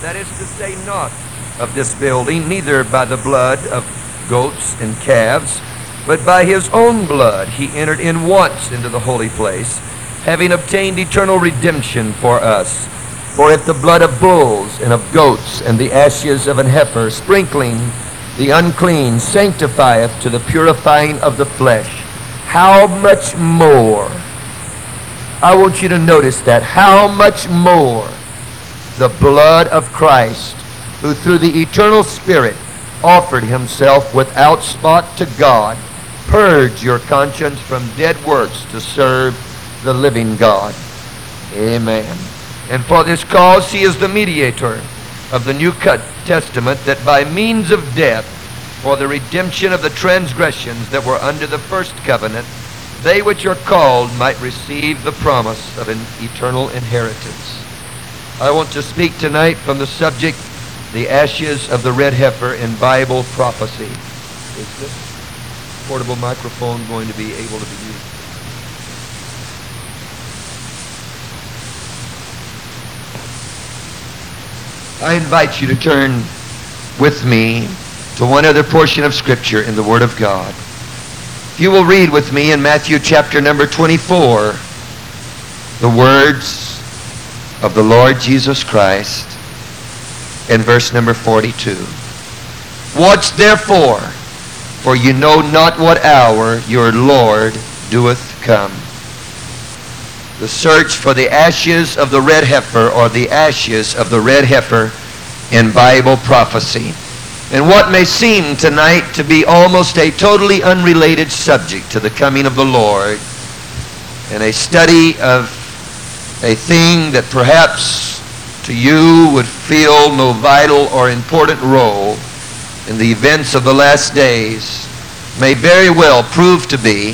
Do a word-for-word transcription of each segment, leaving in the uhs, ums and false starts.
that is to say not of this building, neither by the blood of goats and calves, but by his own blood he entered in once into the holy place, having obtained eternal redemption for us. For if the blood of bulls and of goats and the ashes of an heifer, sprinkling the unclean, sanctifieth to the purifying of the flesh, how much more, I want you to notice that, how much more the blood of Christ, who through the eternal Spirit offered himself without spot to God, purge your conscience from dead works to serve the living God. Amen. And for this cause he is the mediator of the New Testament, that by means of death, for the redemption of the transgressions that were under the first covenant, they which are called might receive the promise of an eternal inheritance. I want to speak tonight from the subject, the ashes of the red heifer in Bible prophecy. Is this portable microphone going to be able to be used? I invite you to turn with me to one other portion of Scripture in the Word of God. If you will read with me in Matthew chapter number twenty-four, the words of the Lord Jesus Christ in verse number forty-two. Watch therefore, for you know not what hour your Lord doeth come. The search for the ashes of the red heifer, or the ashes of the red heifer in Bible prophecy. And what may seem tonight to be almost a totally unrelated subject to the coming of the Lord, and a study of a thing that perhaps to you would feel no vital or important role in the events of the last days, may very well prove to be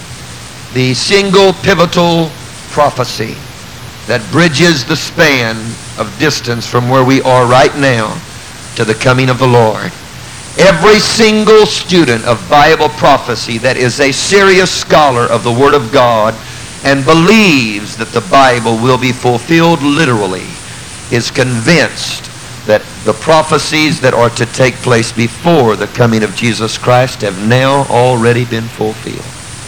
the single pivotal prophecy that bridges the span of distance from where we are right now to the coming of the Lord. Every single student of Bible prophecy that is a serious scholar of the Word of God and believes that the Bible will be fulfilled literally is convinced that the prophecies that are to take place before the coming of Jesus Christ have now already been fulfilled.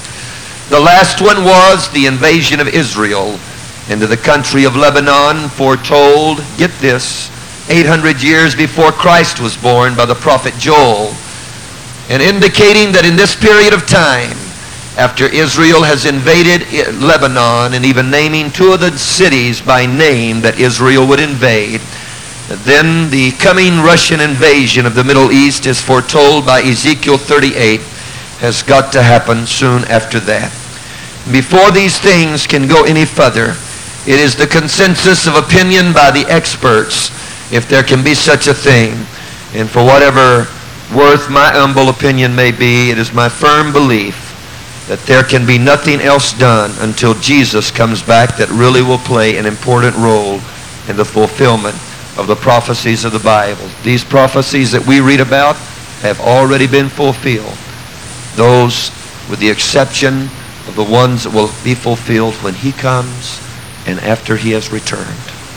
The last one was the invasion of Israel into the country of Lebanon, foretold, get this, eight hundred years before Christ was born by the prophet Joel, and indicating that in this period of time, after Israel has invaded Lebanon, and even naming two of the cities by name that Israel would invade, then the coming Russian invasion of the Middle East is foretold by Ezekiel thirty-eight, has got to happen soon after that. Before these things can go any further, it is the consensus of opinion by the experts, if there can be such a thing, and for whatever worth my humble opinion may be, it is my firm belief that there can be nothing else done until Jesus comes back that really will play an important role in the fulfillment of the prophecies of the Bible. These prophecies that we read about have already been fulfilled. Those with the exception of the ones that will be fulfilled when he comes and after he has returned.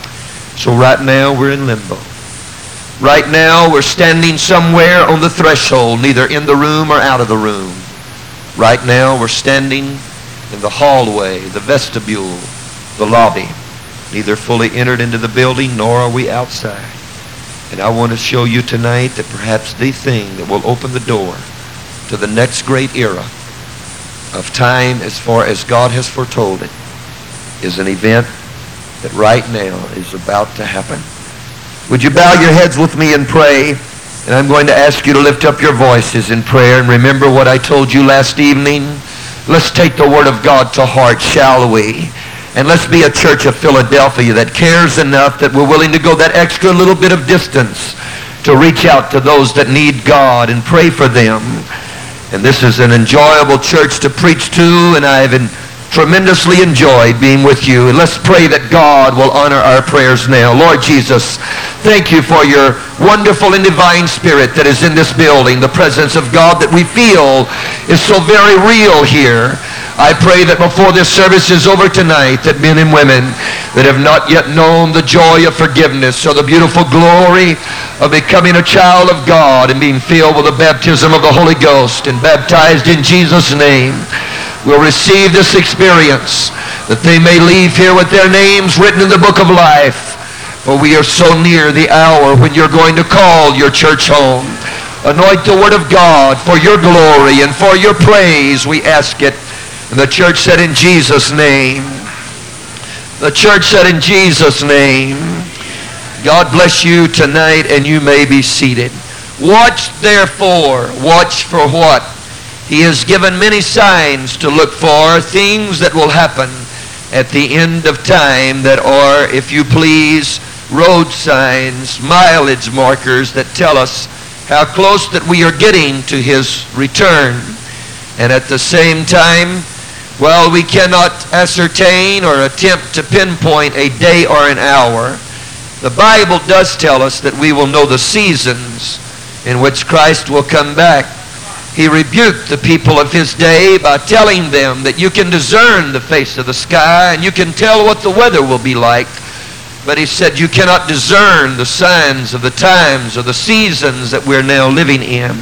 So right now we're in limbo. Right now we're standing somewhere on the threshold, neither in the room or out of the room. Right now we're standing in the hallway, the vestibule, the lobby, neither fully entered into the building nor are we outside. And I want to show you tonight that perhaps the thing that will open the door to the next great era of time as far as God has foretold it is an event that right now is about to happen. Would you bow your heads with me and pray? And I'm going to ask you to lift up your voices in prayer and remember what I told you last evening. Let's take the Word of God to heart, shall we? And let's be a church of Philadelphia that cares enough that we're willing to go that extra little bit of distance to reach out to those that need God and pray for them. And this is an enjoyable church to preach to, and I've been tremendously enjoyed being with you. And let's pray that God will honor our prayers now. Lord Jesus, thank you for your wonderful and divine Spirit that is in this building, the presence of God that we feel is so very real here. I pray that before this service is over tonight, that men and women that have not yet known the joy of forgiveness or the beautiful glory of becoming a child of God and being filled with the baptism of the Holy Ghost and baptized in Jesus' name, will receive this experience, that they may leave here with their names written in the book of life. For we are so near the hour when you're going to call your church home. Anoint the word of God for your glory and for your praise, we ask it. And the church said, in Jesus' name. The church said, in Jesus' name. God bless you tonight, and you may be seated. Watch therefore. Watch for what? He has given many signs to look for, things that will happen at the end of time that are, if you please, road signs, mileage markers that tell us how close that we are getting to his return. And at the same time, well, we cannot ascertain or attempt to pinpoint a day or an hour. The Bible does tell us that we will know the seasons in which Christ will come back. He rebuked the people of his day by telling them that you can discern the face of the sky and you can tell what the weather will be like. But he said you cannot discern the signs of the times or the seasons that we're now living in.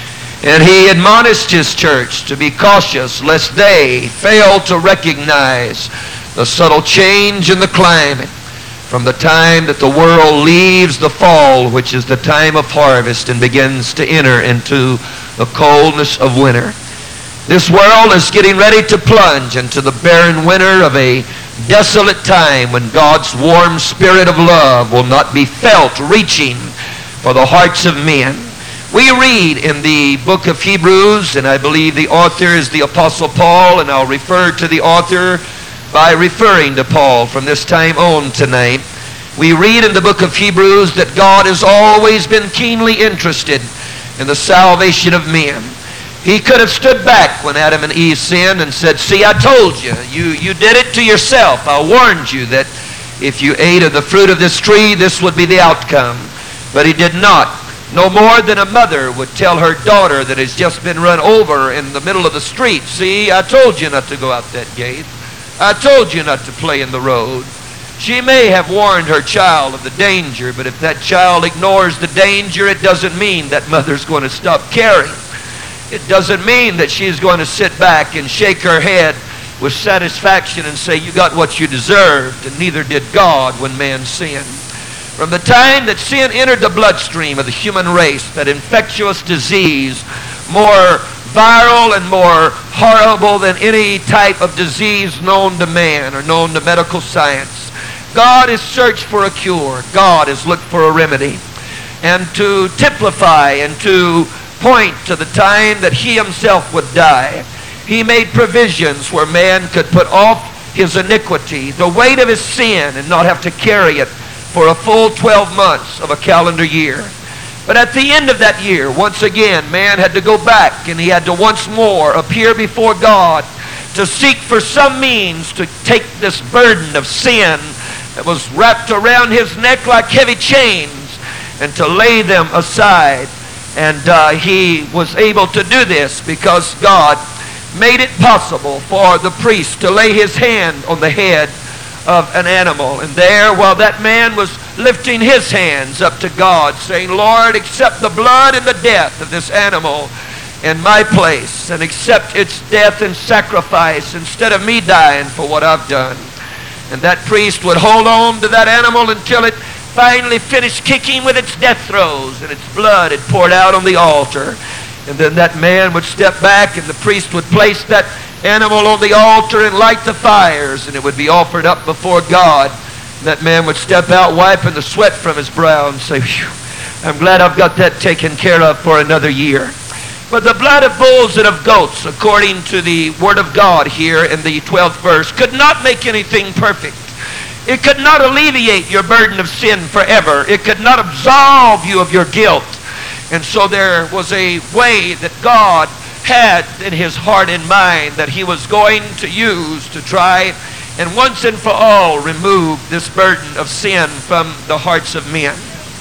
And he admonished his church to be cautious lest they fail to recognize the subtle change in the climate from the time that the world leaves the fall, which is the time of harvest, and begins to enter into the coldness of winter. This world is getting ready to plunge into the barren winter of a desolate time when God's warm spirit of love will not be felt reaching for the hearts of men. We read in the book of Hebrews, and I believe the author is the Apostle Paul, and I'll refer to the author by referring to Paul from this time on tonight. We read in the book of Hebrews that God has always been keenly interested in the salvation of men. He could have stood back when Adam and Eve sinned and said, see, I told you, you, you did it to yourself. I warned you that if you ate of the fruit of this tree, this would be the outcome. But he did not. No more than a mother would tell her daughter that has just been run over in the middle of the street, see, I told you not to go out that gate. I told you not to play in the road. She may have warned her child of the danger, but if that child ignores the danger, it doesn't mean that mother's going to stop caring. It doesn't mean that she's going to sit back and shake her head with satisfaction and say, you got what you deserved, and neither did God when man sinned. From the time that sin entered the bloodstream of the human race, that infectious disease, more viral and more horrible than any type of disease known to man or known to medical science, God has searched for a cure. God has looked for a remedy. And to typify and to point to the time that he himself would die, he made provisions where man could put off his iniquity, the weight of his sin, and not have to carry it for a full twelve months of a calendar year. But at the end of that year, once again, man had to go back, and he had to once more appear before God to seek for some means to take this burden of sin that was wrapped around his neck like heavy chains and to lay them aside. And uh, he was able to do this because God made it possible for the priest to lay his hand on the head of an animal. And there, while that man was lifting his hands up to God, saying, Lord, accept the blood and the death of this animal in my place, and accept its death and sacrifice instead of me dying for what I've done. And that priest would hold on to that animal until it finally finished kicking with its death throes, and its blood had poured out on the altar. And then that man would step back, and the priest would place that animal on the altar and light the fires, and it would be offered up before God. That man would step out wiping the sweat from his brow and say, phew, I'm glad I've got that taken care of for another year. But the blood of bulls and of goats, according to the Word of God here in the twelfth verse, could not make anything perfect. It could not alleviate your burden of sin forever. It could not absolve you of your guilt. And so there was a way that God had in his heart and mind that he was going to use to try and once and for all remove this burden of sin from the hearts of men.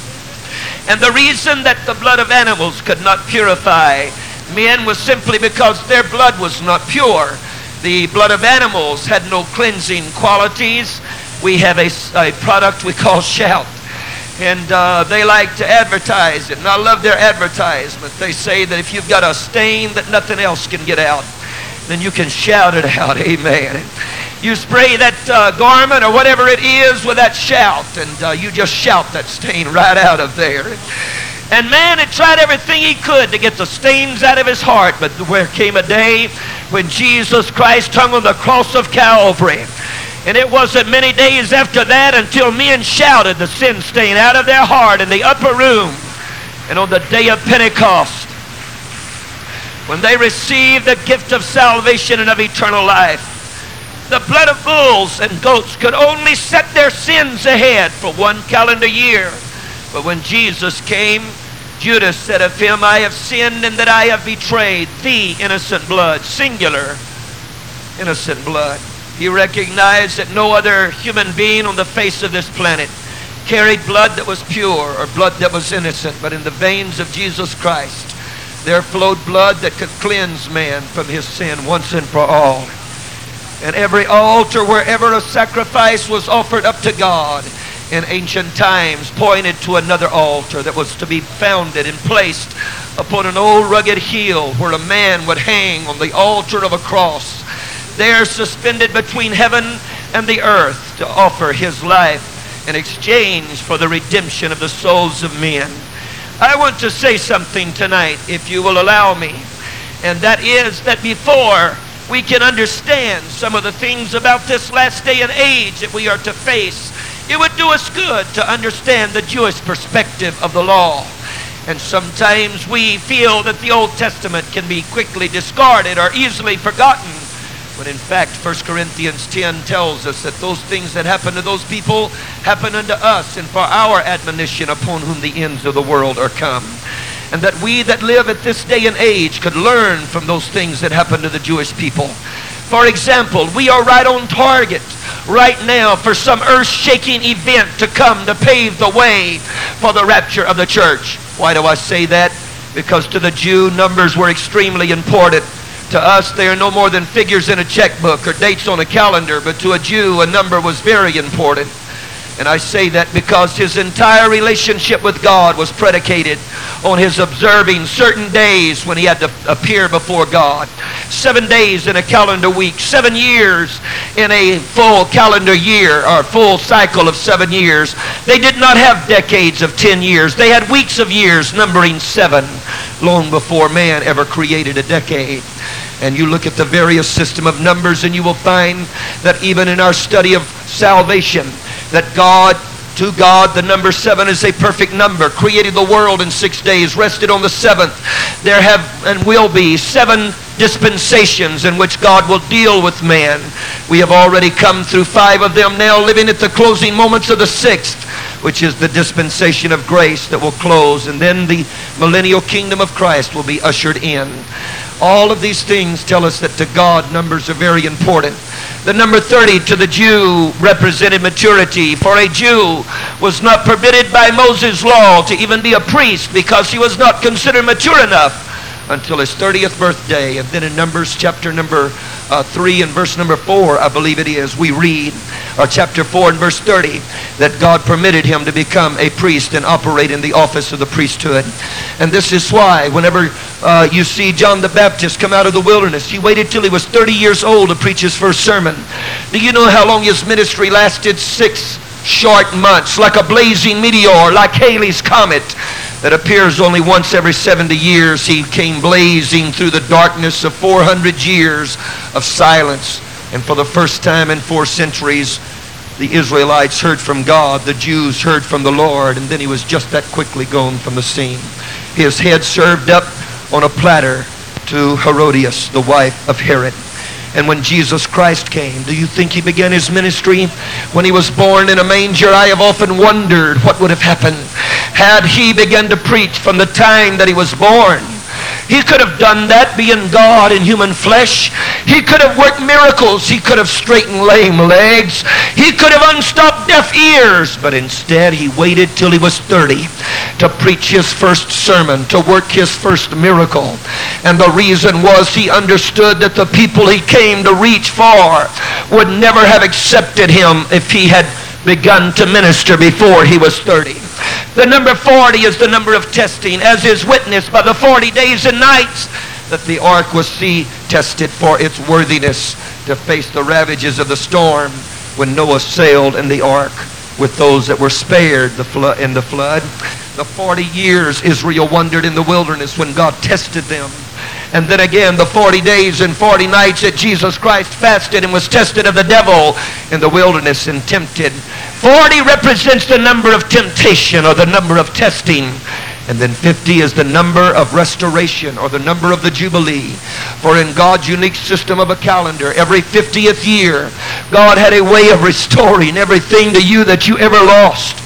And the reason that the blood of animals could not purify men was simply because their blood was not pure. The blood of animals had no cleansing qualities. we have a, a product we call Shout. And uh, they like to advertise it. And I love their advertisement. They say that if you've got a stain that nothing else can get out, then you can shout it out. Amen. You spray that uh, garment or whatever it is with that Shout, and uh, you just shout that stain right out of there. And man had tried everything he could to get the stains out of his heart, but there came a day when Jesus Christ hung on the cross of Calvary. And it wasn't many days after that until men shouted the sin stain out of their heart in the upper room. And on the day of Pentecost, when they received the gift of salvation and of eternal life, the blood of bulls and goats could only set their sins ahead for one calendar year. But when Jesus came, Judas said of him, I have sinned in that I have betrayed thee, innocent blood, singular, innocent blood. He recognized that no other human being on the face of this planet carried blood that was pure or blood that was innocent, but in the veins of Jesus Christ there flowed blood that could cleanse man from his sin once and for all. And every altar wherever a sacrifice was offered up to God in ancient times pointed to another altar that was to be founded and placed upon an old rugged hill where a man would hang on the altar of a cross, there suspended between heaven and the earth, to offer his life in exchange for the redemption of the souls of men. I want to say something tonight, if you will allow me, and that is that before we can understand some of the things about this last day and age that we are to face, it would do us good to understand the Jewish perspective of the law. And sometimes we feel that the Old Testament can be quickly discarded or easily forgotten. But in fact, First Corinthians ten tells us that those things that happen to those people happen unto us and for our admonition, upon whom the ends of the world are come. And that we that live at this day and age could learn from those things that happen to the Jewish people. For example, we are right on target right now for some earth-shaking event to come to pave the way for the rapture of the church. Why do I say that? Because to the Jew, numbers were extremely important. To us, they are no more than figures in a checkbook or dates on a calendar, but to a Jew, a number was very important. And I say that because his entire relationship with God was predicated on his observing certain days when he had to appear before God. Seven days in a calendar week, seven years in a full calendar year, or full cycle of seven years. They did not have decades of ten years. They had weeks of years numbering seven, long before man ever created a decade. And you look at the various system of numbers and you will find that even in our study of salvation, that God, to God, the number seven is a perfect number. Created the world in six days, rested on the seventh. There have and will be seven dispensations in which God will deal with man. We have already come through five of them now, living at the closing moments of the sixth, which is the dispensation of grace that will close. And then the millennial kingdom of Christ will be ushered in. All of these things tell us that to God, numbers are very important. The number thirty to the Jew represented maturity. For a Jew was not permitted by Moses' law to even be a priest because he was not considered mature enough until his thirtieth birthday. And then in Numbers chapter number uh, three and verse number four, I believe it is, we read, or chapter four and verse thirty, that God permitted him to become a priest and operate in the office of the priesthood. And this is why whenever uh, you see John the Baptist come out of the wilderness, he waited till he was thirty years old to preach his first sermon. Do you know how long his ministry lasted? Six short months, like a blazing meteor, like Halley's comet that appears only once every seventy years. He came blazing through the darkness of four hundred years of silence. And for the first time in four centuries, the Israelites heard from God, the Jews heard from the Lord, and then he was just that quickly gone from the scene. His head served up on a platter to Herodias, the wife of Herod. And when Jesus Christ came, do you think he began his ministry? When he was born in a manger, I have often wondered what would have happened had he begun to preach from the time that he was born. He could have done that, being God in human flesh. He could have worked miracles. He could have straightened lame legs. He could have unstopped deaf ears. But instead, he waited till he was thirty to preach his first sermon, to work his first miracle. And the reason was he understood that the people he came to reach for would never have accepted him if he had begun to minister before he was thirty. The number forty is the number of testing, as is witnessed by the forty days and nights that the ark was sea tested for its worthiness to face the ravages of the storm when Noah sailed in the ark with those that were spared the flood in the flood. The forty years Israel wandered in the wilderness when God tested them. And then again, the forty days and forty nights that Jesus Christ fasted and was tested of the devil in the wilderness and tempted. forty represents the number of temptation, or the number of testing. And then fifty is the number of restoration, or the number of the Jubilee. For in God's unique system of a calendar, every fiftieth year, God had a way of restoring everything to you that you ever lost.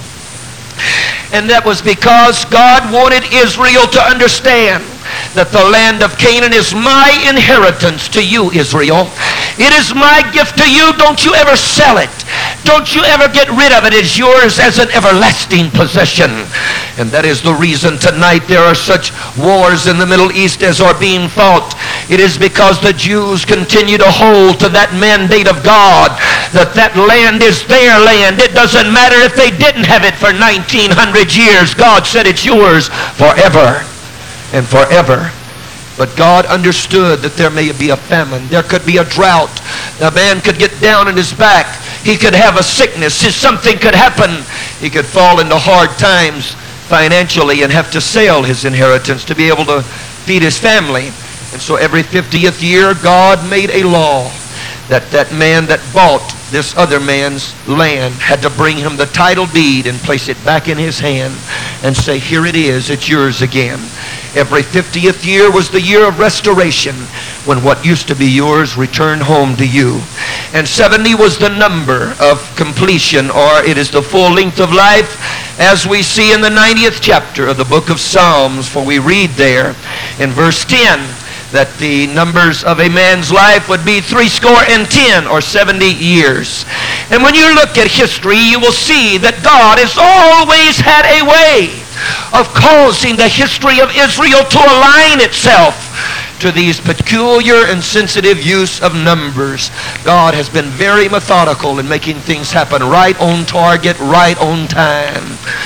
And that was because God wanted Israel to understand that the land of Canaan is my inheritance to you, Israel. It is my gift to you. Don't you ever sell it. Don't you ever get rid of it. It's yours as an everlasting possession. And that is the reason tonight there are such wars in the Middle East as are being fought. It is because the Jews continue to hold to that mandate of God, that that land is their land. It doesn't matter if they didn't have it for nineteen hundred years. God said it's yours forever and forever. But God understood that there may be a famine. There could be a drought. A man could get down on his back. He could have a sickness. Something could happen. He could fall into hard times financially and have to sell his inheritance to be able to feed his family. And so every fiftieth year, God made a law that that man that bought this other man's land had to bring him the title deed and place it back in his hand and say, here it is, it's yours again. Every fiftieth year was the year of restoration, when what used to be yours returned home to you. And seventy was the number of completion, or it is the full length of life, as we see in the ninetieth chapter of the book of Psalms. For we read there in verse ten that the numbers of a man's life would be threescore and ten, or seventy years. And when you look at history, you will see that God has always had a way of causing the history of Israel to align itself to these peculiar and sensitive use of numbers. God has been very methodical in making things happen right on target, right on time.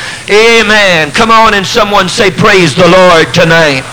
Amen. Come on, and someone say, praise the Lord tonight.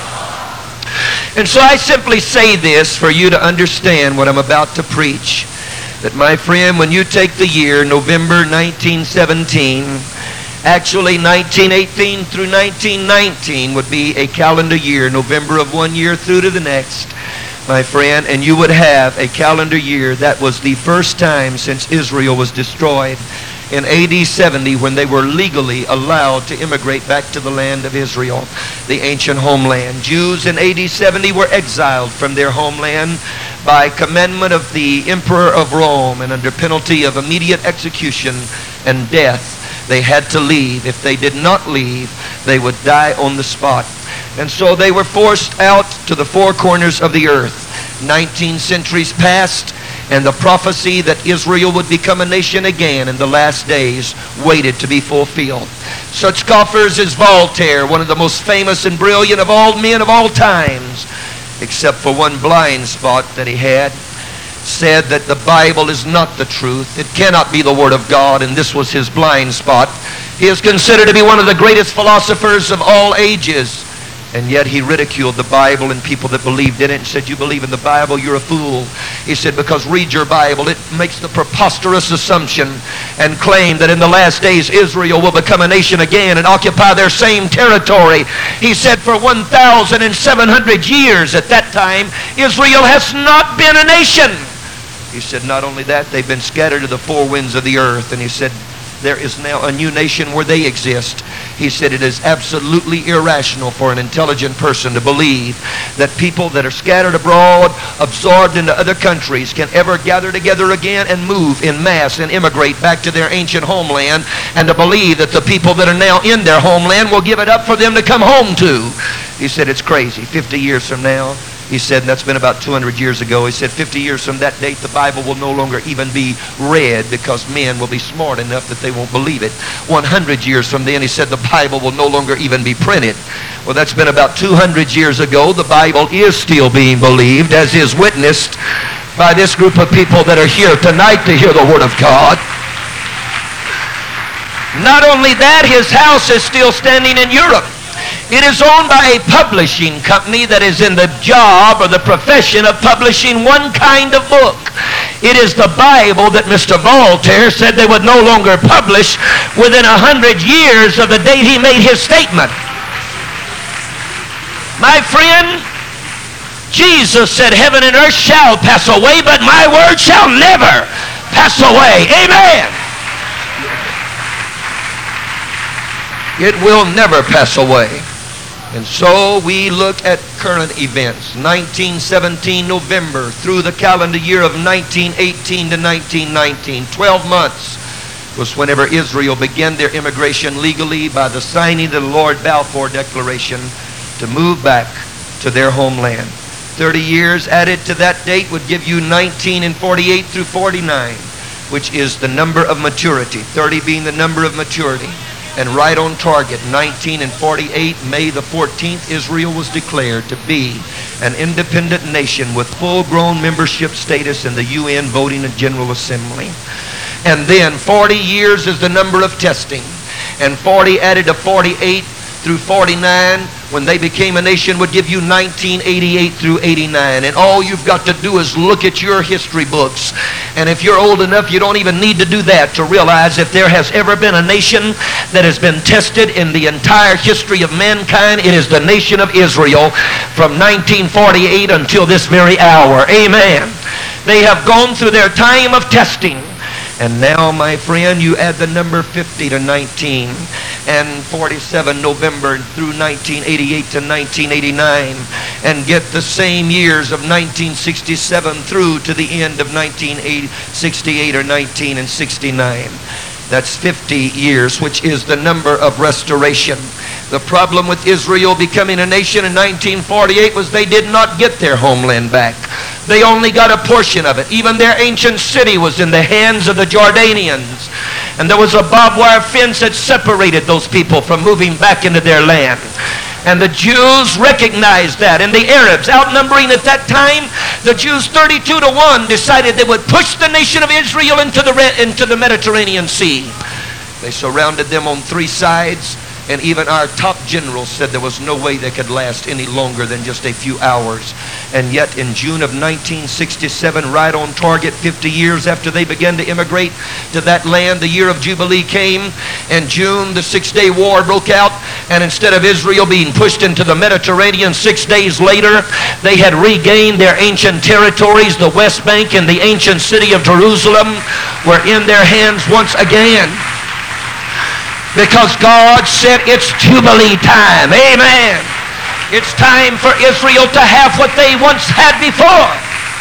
And so I simply say this for you to understand what I'm about to preach. That, my friend, when you take the year November nineteen seventeen, actually nineteen eighteen through nineteen nineteen would be a calendar year, November of one year through to the next, my friend, and you would have a calendar year that was the first time since Israel was destroyed in A D seventy, when they were legally allowed to immigrate back to the land of Israel, the ancient homeland. Jews in A D seventy were exiled from their homeland by commandment of the Emperor of Rome, and under penalty of immediate execution and death, they had to leave. If they did not leave, they would die on the spot. And so they were forced out to the four corners of the earth. Nineteen centuries passed, and the prophecy that Israel would become a nation again in the last days waited to be fulfilled. Such scoffers as Voltaire, one of the most famous and brilliant of all men of all times, except for one blind spot that he had, said that the Bible is not the truth. It cannot be the Word of God, and this was his blind spot. He is considered to be one of the greatest philosophers of all ages. And yet he ridiculed the Bible and people that believed in it and said, you believe in the Bible, you're a fool. He said, because read your Bible. It makes the preposterous assumption and claim that in the last days Israel will become a nation again and occupy their same territory. He said for one thousand seven hundred years at that time, Israel has not been a nation. He said not only that, they've been scattered to the four winds of the earth. And he said, there is now a new nation where they exist. He said it is absolutely irrational for an intelligent person to believe that people that are scattered abroad, absorbed into other countries, can ever gather together again and move in mass and immigrate back to their ancient homeland, and to believe that the people that are now in their homeland will give it up for them to come home to. He said it's crazy. fifty years from now, he said, and that's been about two hundred years ago, he said fifty years from that date, the Bible will no longer even be read because men will be smart enough that they won't believe it. one hundred years from then, he said, the Bible will no longer even be printed. Well, that's been about two hundred years ago. The Bible is still being believed, as is witnessed by this group of people that are here tonight to hear the Word of God. Not only that, his house is still standing in Europe. It is owned by a publishing company that is in the job or the profession of publishing one kind of book. It is the Bible that Mister Voltaire said they would no longer publish within a hundred years of the date he made his statement. My friend, Jesus said, heaven and earth shall pass away, but my word shall never pass away. Amen. It will never pass away. And so we look at current events. nineteen seventeen November through the calendar year of nineteen eighteen to nineteen nineteen. twelve months was whenever Israel began their immigration legally by the signing of the Lord Balfour Declaration to move back to their homeland. thirty years added to that date would give you nineteen forty-eight through forty-nine, which is the number of maturity. thirty being the number of maturity. And right on target, nineteen forty-eight, May the fourteenth, Israel was declared to be an independent nation with full-grown membership status in the U N Voting and General Assembly. And then forty years is the number of testing. And forty added to forty-eight through forty-nine, when they became a nation, would give you nineteen eighty-eight through eighty-nine. And all you've got to do is look at your history books. And if you're old enough, you don't even need to do that to realize if there has ever been a nation that has been tested in the entire history of mankind, it is the nation of Israel from nineteen forty-eight until this very hour. Amen. They have gone through their time of testing. And now, my friend, you add the number fifty to nineteen and forty-seven November through nineteen eighty-eight to nineteen eighty-nine and get the same years of nineteen sixty-seven through to the end of nineteen sixty-eight or nineteen sixty-nine. That's fifty years, which is the number of restoration. The problem with Israel becoming a nation in nineteen forty-eight was they did not get their homeland back. They only got a portion of it. Even their ancient city was in the hands of the Jordanians. And there was a barbed wire fence that separated those people from moving back into their land. And the Jews recognized that. And the Arabs, outnumbering at that time, the Jews thirty-two to one decided they would push the nation of Israel into the, into the Mediterranean Sea. They surrounded them on three sides. And even our top generals said there was no way they could last any longer than just a few hours. And yet in June of nineteen sixty-seven, right on target, fifty years after they began to immigrate to that land, the year of Jubilee came. And June, the Six-Day War broke out. And instead of Israel being pushed into the Mediterranean six days later, they had regained their ancient territories. The West Bank and the ancient city of Jerusalem were in their hands once again. Because God said it's Jubilee time. Amen. It's time for Israel to have what they once had before.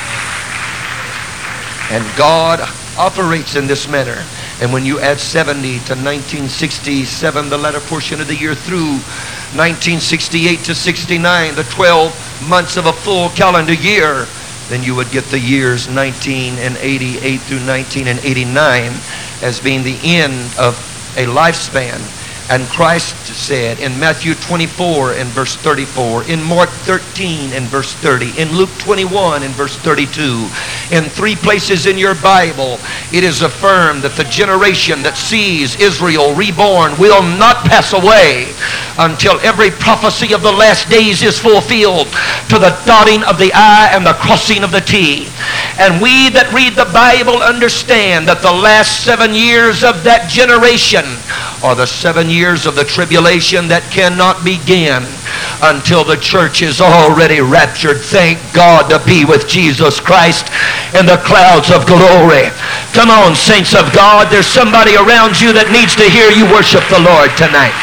And God operates in this manner. And when you add seventy to nineteen sixty-seven, the latter portion of the year through nineteen sixty-eight to sixty-nine, the twelve months of a full calendar year, then you would get the years nineteen eighty-eight through nineteen eighty-nine as being the end of a lifespan. And Christ said in Matthew twenty-four and verse thirty-four, in Mark thirteen and verse thirty, in Luke twenty-one and verse thirty-two, in three places in your Bible, it is affirmed that the generation that sees Israel reborn will not pass away until every prophecy of the last days is fulfilled, to the dotting of the I and the crossing of the T. And we that read the Bible understand that the last seven years of that generation are the seven years of the tribulation that cannot begin until the church is already raptured. Thank God to be with Jesus Christ in the clouds of glory. Come on, saints of God. There's somebody around you that needs to hear you worship the Lord tonight.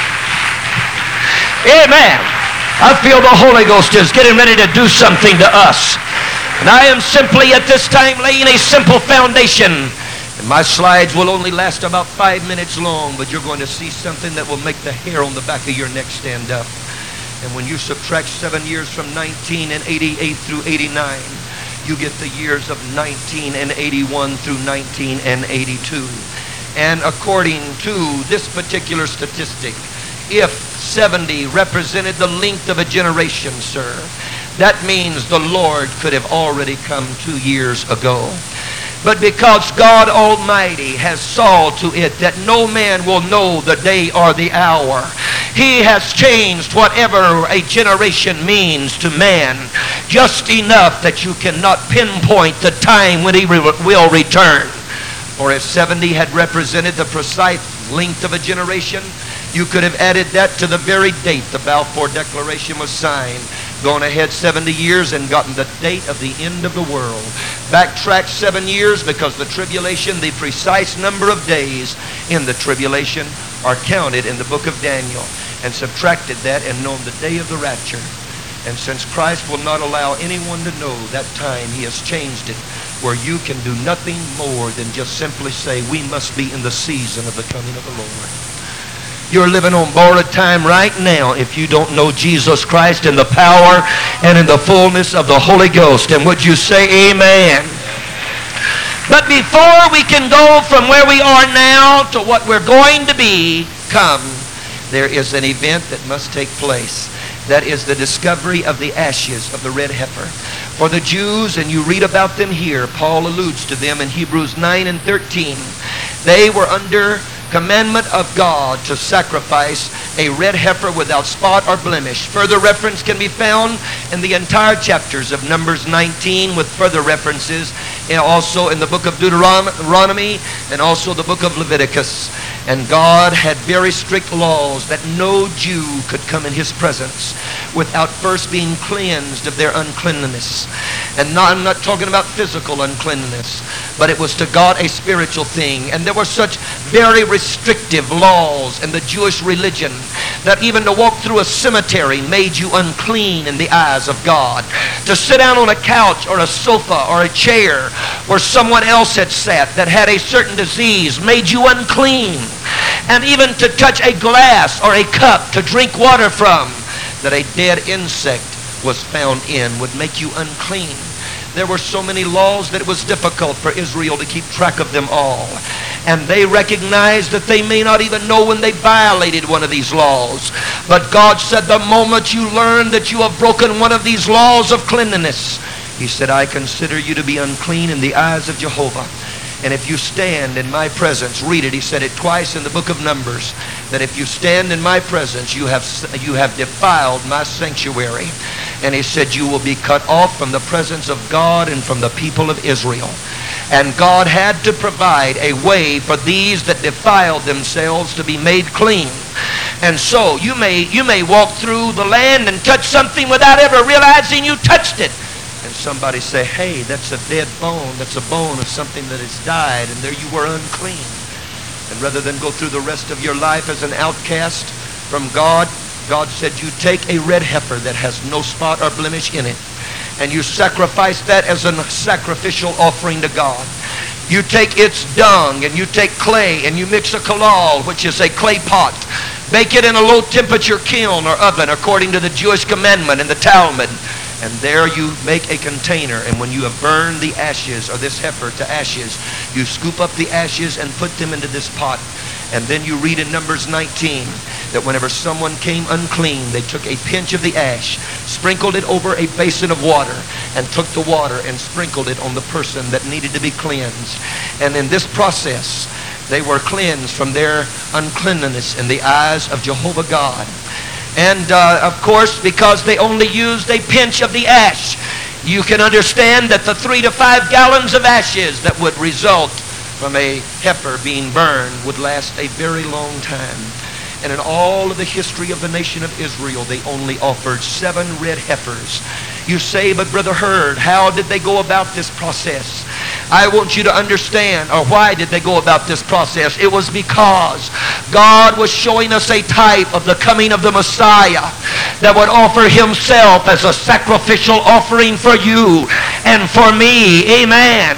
Amen. I feel the Holy Ghost is getting ready to do something to us. And I am simply at this time laying a simple foundation. And my slides will only last about five minutes long, but you're going to see something that will make the hair on the back of your neck stand up. And when you subtract seven years from nineteen eighty-eight through eighty-nine, you get the years of nineteen eighty-one through nineteen eighty-two. And according to this particular statistic, if seventy represented the length of a generation, sir, that means the Lord could have already come two years ago. But because God Almighty has saw to it that no man will know the day or the hour, He has changed whatever a generation means to man just enough that you cannot pinpoint the time when He re- will return. Or if seventy had represented the precise length of a generation, you could have added that to the very date the Balfour Declaration was signed. Gone ahead seventy years and gotten the date of the end of the world. Backtracked seven years because the tribulation, the precise number of days in the tribulation are counted in the book of Daniel, and subtracted that and known the day of the rapture. And since Christ will not allow anyone to know that time, He has changed it where you can do nothing more than just simply say, we must be in the season of the coming of the Lord. You're living on borrowed time right now if you don't know Jesus Christ in the power and in the fullness of the Holy Ghost. And would you say amen? But before we can go from where we are now to what we're going to become, there is an event that must take place. That is the discovery of the ashes of the red heifer. For the Jews, and you read about them here, Paul alludes to them in Hebrews nine and thirteen. They were under commandment of God to sacrifice a red heifer without spot or blemish. Further reference can be found in the entire chapters of Numbers nineteen, with further references and also in the book of Deuteronomy and also the book of Leviticus. And God had very strict laws that no Jew could come in His presence without first being cleansed of their uncleanness. And not, I'm not talking about physical uncleanness, but it was to God a spiritual thing. And there were such very restrictive laws in the Jewish religion that even to walk through a cemetery made you unclean in the eyes of God. To sit down on a couch or a sofa or a chair where someone else had sat that had a certain disease made you unclean. And even to touch a glass or a cup to drink water from that a dead insect was found in would make you unclean. There were so many laws that it was difficult for Israel to keep track of them all. And they recognized that they may not even know when they violated one of these laws. But God said, the moment you learn that you have broken one of these laws of cleanliness, He said, I consider you to be unclean in the eyes of Jehovah. And if you stand in my presence, read it, He said it twice in the book of Numbers, that if you stand in my presence, you have, you have defiled my sanctuary. And He said you will be cut off from the presence of God and from the people of Israel. And God had to provide a way for these that defiled themselves to be made clean. And so you may, you may walk through the land and touch something without ever realizing you touched it. And somebody say, hey, that's a dead bone. That's a bone of something that has died, and there you were unclean. And rather than go through the rest of your life as an outcast from God, God said you take a red heifer that has no spot or blemish in it, and you sacrifice that as a sacrificial offering to God. You take its dung, and you take clay, and you mix a kalal, which is a clay pot. Bake it in a low temperature kiln or oven according to the Jewish commandment in the Talmud. And there you make a container, and when you have burned the ashes, or this heifer to ashes, you scoop up the ashes and put them into this pot. And then you read in Numbers nineteen that whenever someone came unclean, they took a pinch of the ash, sprinkled it over a basin of water, and took the water and sprinkled it on the person that needed to be cleansed. And in this process, they were cleansed from their uncleanness in the eyes of Jehovah God. And uh, of course, because they only used a pinch of the ash, you can understand that the three to five gallons of ashes that would result from a heifer being burned would last a very long time. And in all of the history of the nation of Israel, they only offered seven red heifers. You say, but Brother Hurd, how did they go about this process? I want you to understand, or why did they go about this process? It was because God was showing us a type of the coming of the Messiah that would offer Himself as a sacrificial offering for you and for me. Amen.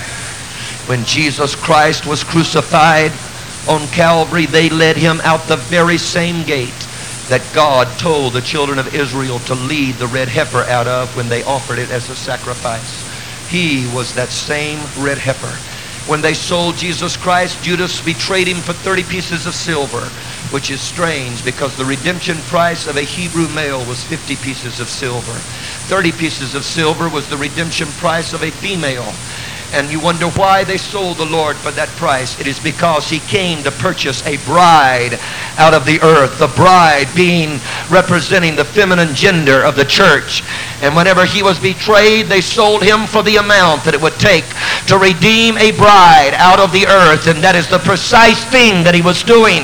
When Jesus Christ was crucified on Calvary, they led Him out the very same gate that God told the children of Israel to lead the red heifer out of when they offered it as a sacrifice. He was that same red heifer. When they sold Jesus Christ, Judas betrayed Him for thirty pieces of silver. which is strange because the redemption price of a Hebrew male was fifty pieces of silver. thirty pieces of silver was the redemption price of a female. And you wonder why they sold the Lord for that price. It is because He came to purchase a bride out of the earth. The bride being representing the feminine gender of the church. And whenever He was betrayed, they sold Him for the amount that it would take to redeem a bride out of the earth. And that is the precise thing that He was doing.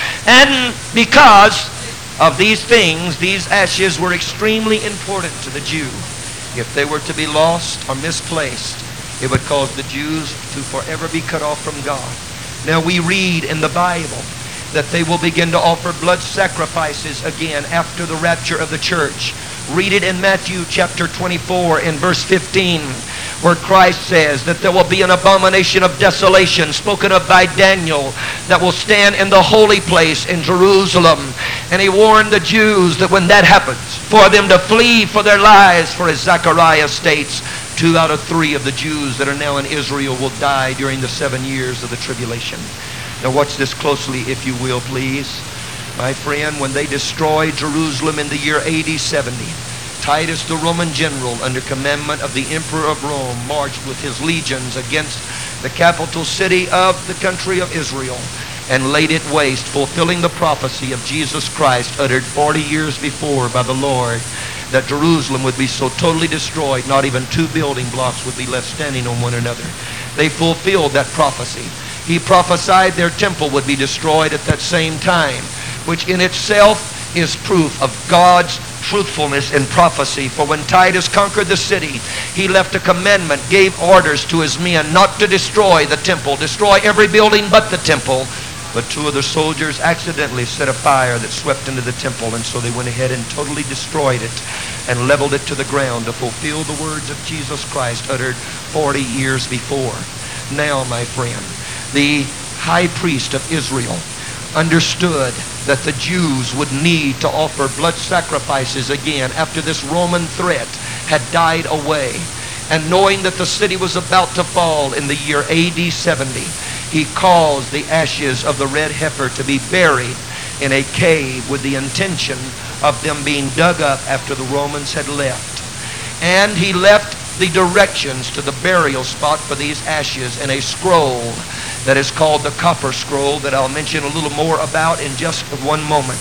And because of these things, these ashes were extremely important to the Jew. If they were to be lost or misplaced, it would cause the Jews to forever be cut off from God. Now we read in the Bible that they will begin to offer blood sacrifices again after the rapture of the church. Read it in Matthew chapter twenty-four in verse fifteen, where Christ says that there will be an abomination of desolation spoken of by Daniel that will stand in the holy place in Jerusalem. And He warned the Jews that when that happens, for them to flee for their lives, for as Zechariah states, two out of three of the Jews that are now in Israel will die during the seven years of the tribulation. Now watch this closely, if you will, please. My friend, when they destroyed Jerusalem in the year A D seventy, Titus, the Roman general, under commandment of the Emperor of Rome, marched with his legions against the capital city of the country of Israel and laid it waste, fulfilling the prophecy of Jesus Christ uttered forty years before by the Lord, that Jerusalem would be so totally destroyed, not even two building blocks would be left standing on one another. They fulfilled that prophecy. He prophesied their temple would be destroyed at that same time, which in itself is proof of God's truthfulness in prophecy. For when Titus conquered the city, he left a commandment, gave orders to his men not to destroy the temple, destroy every building but the temple. But two of the soldiers accidentally set a fire that swept into the temple, and so they went ahead and totally destroyed it and leveled it to the ground to fulfill the words of Jesus Christ uttered forty years before. Now, my friend, the high priest of Israel understood that the Jews would need to offer blood sacrifices again after this Roman threat had died away. And knowing that the city was about to fall in the year A D seventy, he caused the ashes of the red heifer to be buried in a cave with the intention of them being dug up after the Romans had left. And he left the directions to the burial spot for these ashes in a scroll that is called the Copper Scroll, that I'll mention a little more about in just one moment.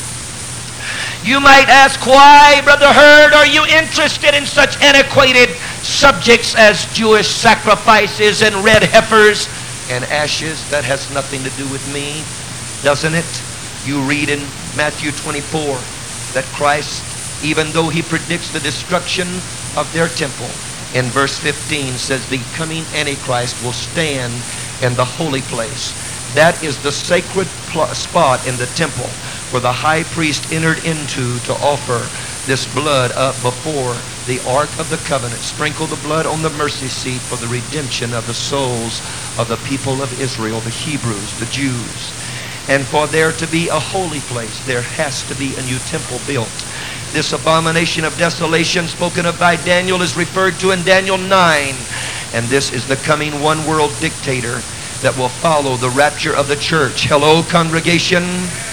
You might ask, why, Brother Hurd, are you interested in such antiquated subjects as Jewish sacrifices and red heifers and ashes? That has nothing to do with me, doesn't it? You read in Matthew twenty-four that Christ, even though He predicts the destruction of their temple, in verse fifteen says the coming Antichrist will stand in the holy place. That is the sacred spot in the temple where the high priest entered into to offer this blood up before the Ark of the Covenant. Sprinkle the blood on the mercy seat for the redemption of the souls of the people of Israel, the Hebrews, the Jews. And for there to be a holy place, there has to be a new temple built. This abomination of desolation spoken of by Daniel is referred to in Daniel nine. And this is the coming one world dictator that will follow the rapture of the church. Hello, congregation.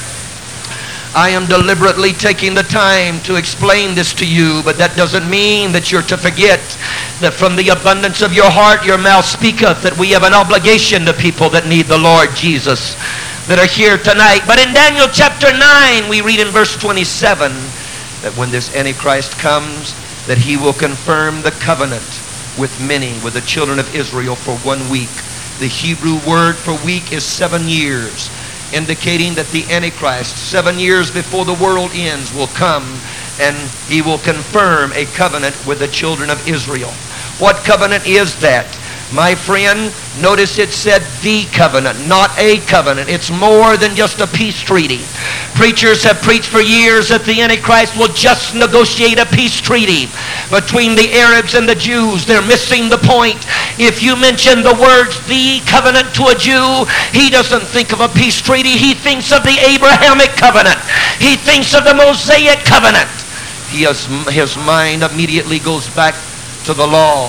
I am deliberately taking the time to explain this to you, but that doesn't mean that you're to forget that from the abundance of your heart your mouth speaketh, that we have an obligation to people that need the Lord Jesus, that are here tonight. But in Daniel chapter nine, we read in verse twenty-seven that when this Antichrist comes, that he will confirm the covenant with many, with the children of Israel, for one week. The Hebrew word for week is seven years, indicating that the Antichrist, seven years before the world ends, will come and he will confirm a covenant with the children of Israel. What covenant is that? My friend, notice it said the covenant, not a covenant. It's more than just a peace treaty. Preachers have preached for years that the Antichrist will just negotiate a peace treaty between the Arabs and the Jews. They're missing the point. If you mention the words the covenant to a Jew, he doesn't think of a peace treaty. He thinks of the Abrahamic covenant. He thinks of the Mosaic covenant. He has, his mind immediately goes back to the law.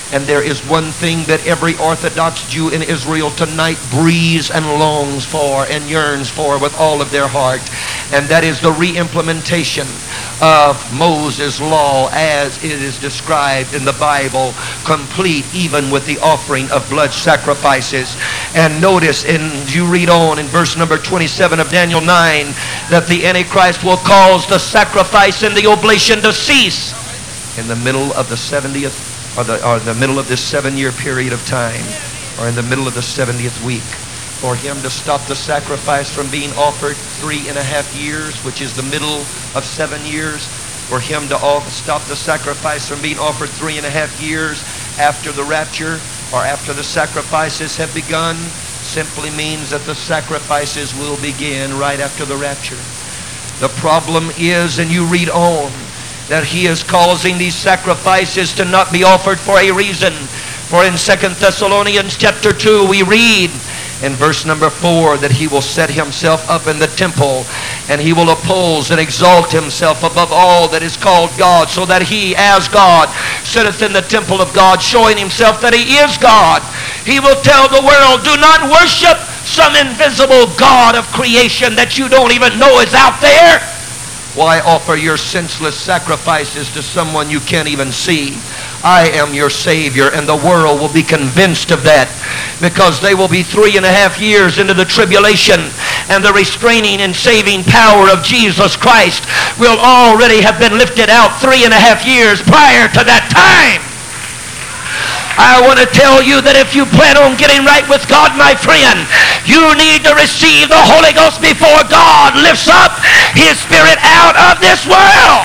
And there is one thing that every Orthodox Jew in Israel tonight breathes and longs for and yearns for with all of their heart. And that is the re-implementation of Moses' law as it is described in the Bible, complete even with the offering of blood sacrifices. And notice, in you read on in verse number twenty-seven of Daniel nine, that the Antichrist will cause the sacrifice and the oblation to cease in the middle of the seventieth, or the, or the middle of this seven-year period of time, or in the middle of the seventieth week. For him to stop the sacrifice from being offered three and a half years, which is the middle of seven years. For him to stop the sacrifice from being offered three and a half years after the rapture, or after the sacrifices have begun, simply means that the sacrifices will begin right after the rapture. The problem is, and you read on, that he is causing these sacrifices to not be offered for a reason. For in Second Thessalonians chapter two we read in verse number four that he will set himself up in the temple, and he will oppose and exalt himself above all that is called God, so that he as God sitteth in the temple of God, showing himself that he is God. He will tell the world, do not worship some invisible God of creation that you don't even know is out there. Why offer your senseless sacrifices to someone you can't even see? I am your Savior, and the world will be convinced of that, because they will be three and a half years into the tribulation, and the restraining and saving power of Jesus Christ will already have been lifted out three and a half years prior to that time. I want to tell you that if you plan on getting right with God, my friend, you need to receive the Holy Ghost before God lifts up His Spirit out of this world.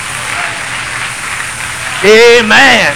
Amen.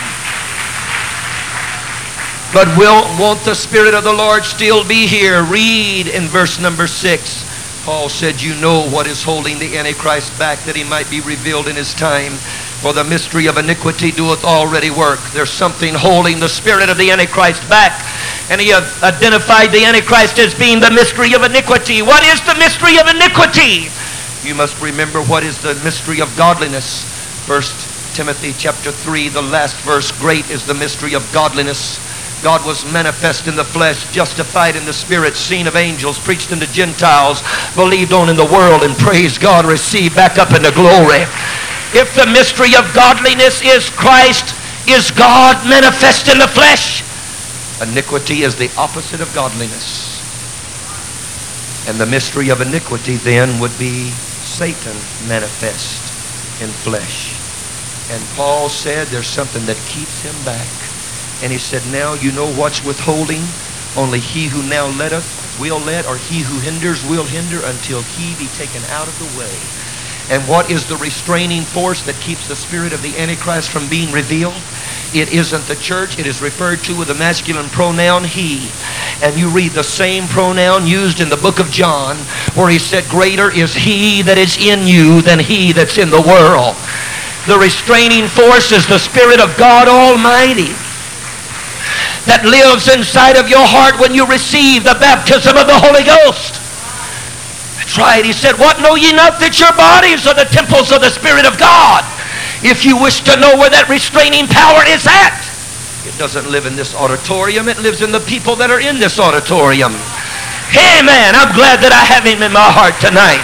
But will, won't the Spirit of the Lord still be here? Read in verse number six. Paul said, you know what is holding the Antichrist back, that he might be revealed in his time. For the mystery of iniquity doeth already work. There's something holding the spirit of the Antichrist back. And he identified the Antichrist as being the mystery of iniquity. What is the mystery of iniquity? You must remember what is the mystery of godliness. First Timothy chapter three, the last verse, great is the mystery of godliness. God was manifest in the flesh, justified in the spirit, seen of angels, preached unto Gentiles, believed on in the world, and praised God, received back up into glory. If the mystery of godliness is Christ, is God manifest in the flesh? Iniquity is the opposite of godliness. And the mystery of iniquity then would be Satan manifest in flesh. And Paul said there's something that keeps him back. And he said, now you know what's withholding? Only he who now letteth will let, or he who hinders will hinder, until he be taken out of the way. And what is the restraining force that keeps the spirit of the Antichrist from being revealed? It isn't the church. It is referred to with the masculine pronoun he. And you read the same pronoun used in the book of John, where he said, greater is he that is in you than he that's in the world. The restraining force is the Spirit of God Almighty that lives inside of your heart when you receive the baptism of the Holy Ghost. That's right. He said, what know ye not, that your bodies are the temples of the Spirit of God? If you wish to know where that restraining power is at, it doesn't live in this auditorium. It lives in the people that are in this auditorium. Amen. I'm glad that I have him in my heart tonight.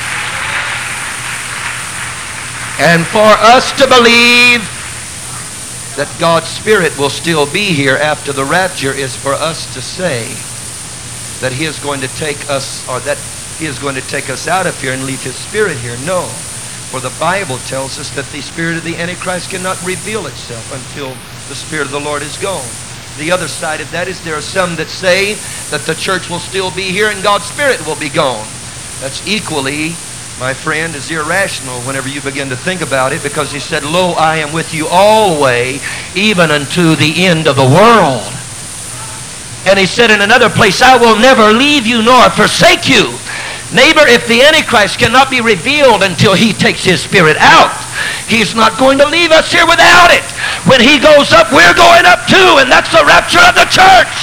And for us to believe that God's Spirit will still be here after the rapture is for us to say that He is going to take us, or that He is going to take us out of here and leave His Spirit here. No. For the Bible tells us that the spirit of the Antichrist cannot reveal itself until the Spirit of the Lord is gone. The other side of that is there are some that say that the church will still be here and God's Spirit will be gone. That's equally, my friend, is irrational whenever you begin to think about it, because He said, lo, I am with you always, even unto the end of the world. And He said in another place, I will never leave you nor forsake you. Neighbor, if the Antichrist cannot be revealed until he takes his spirit out, he's not going to leave us here without it. When he goes up, we're going up too, and that's the rapture of the church.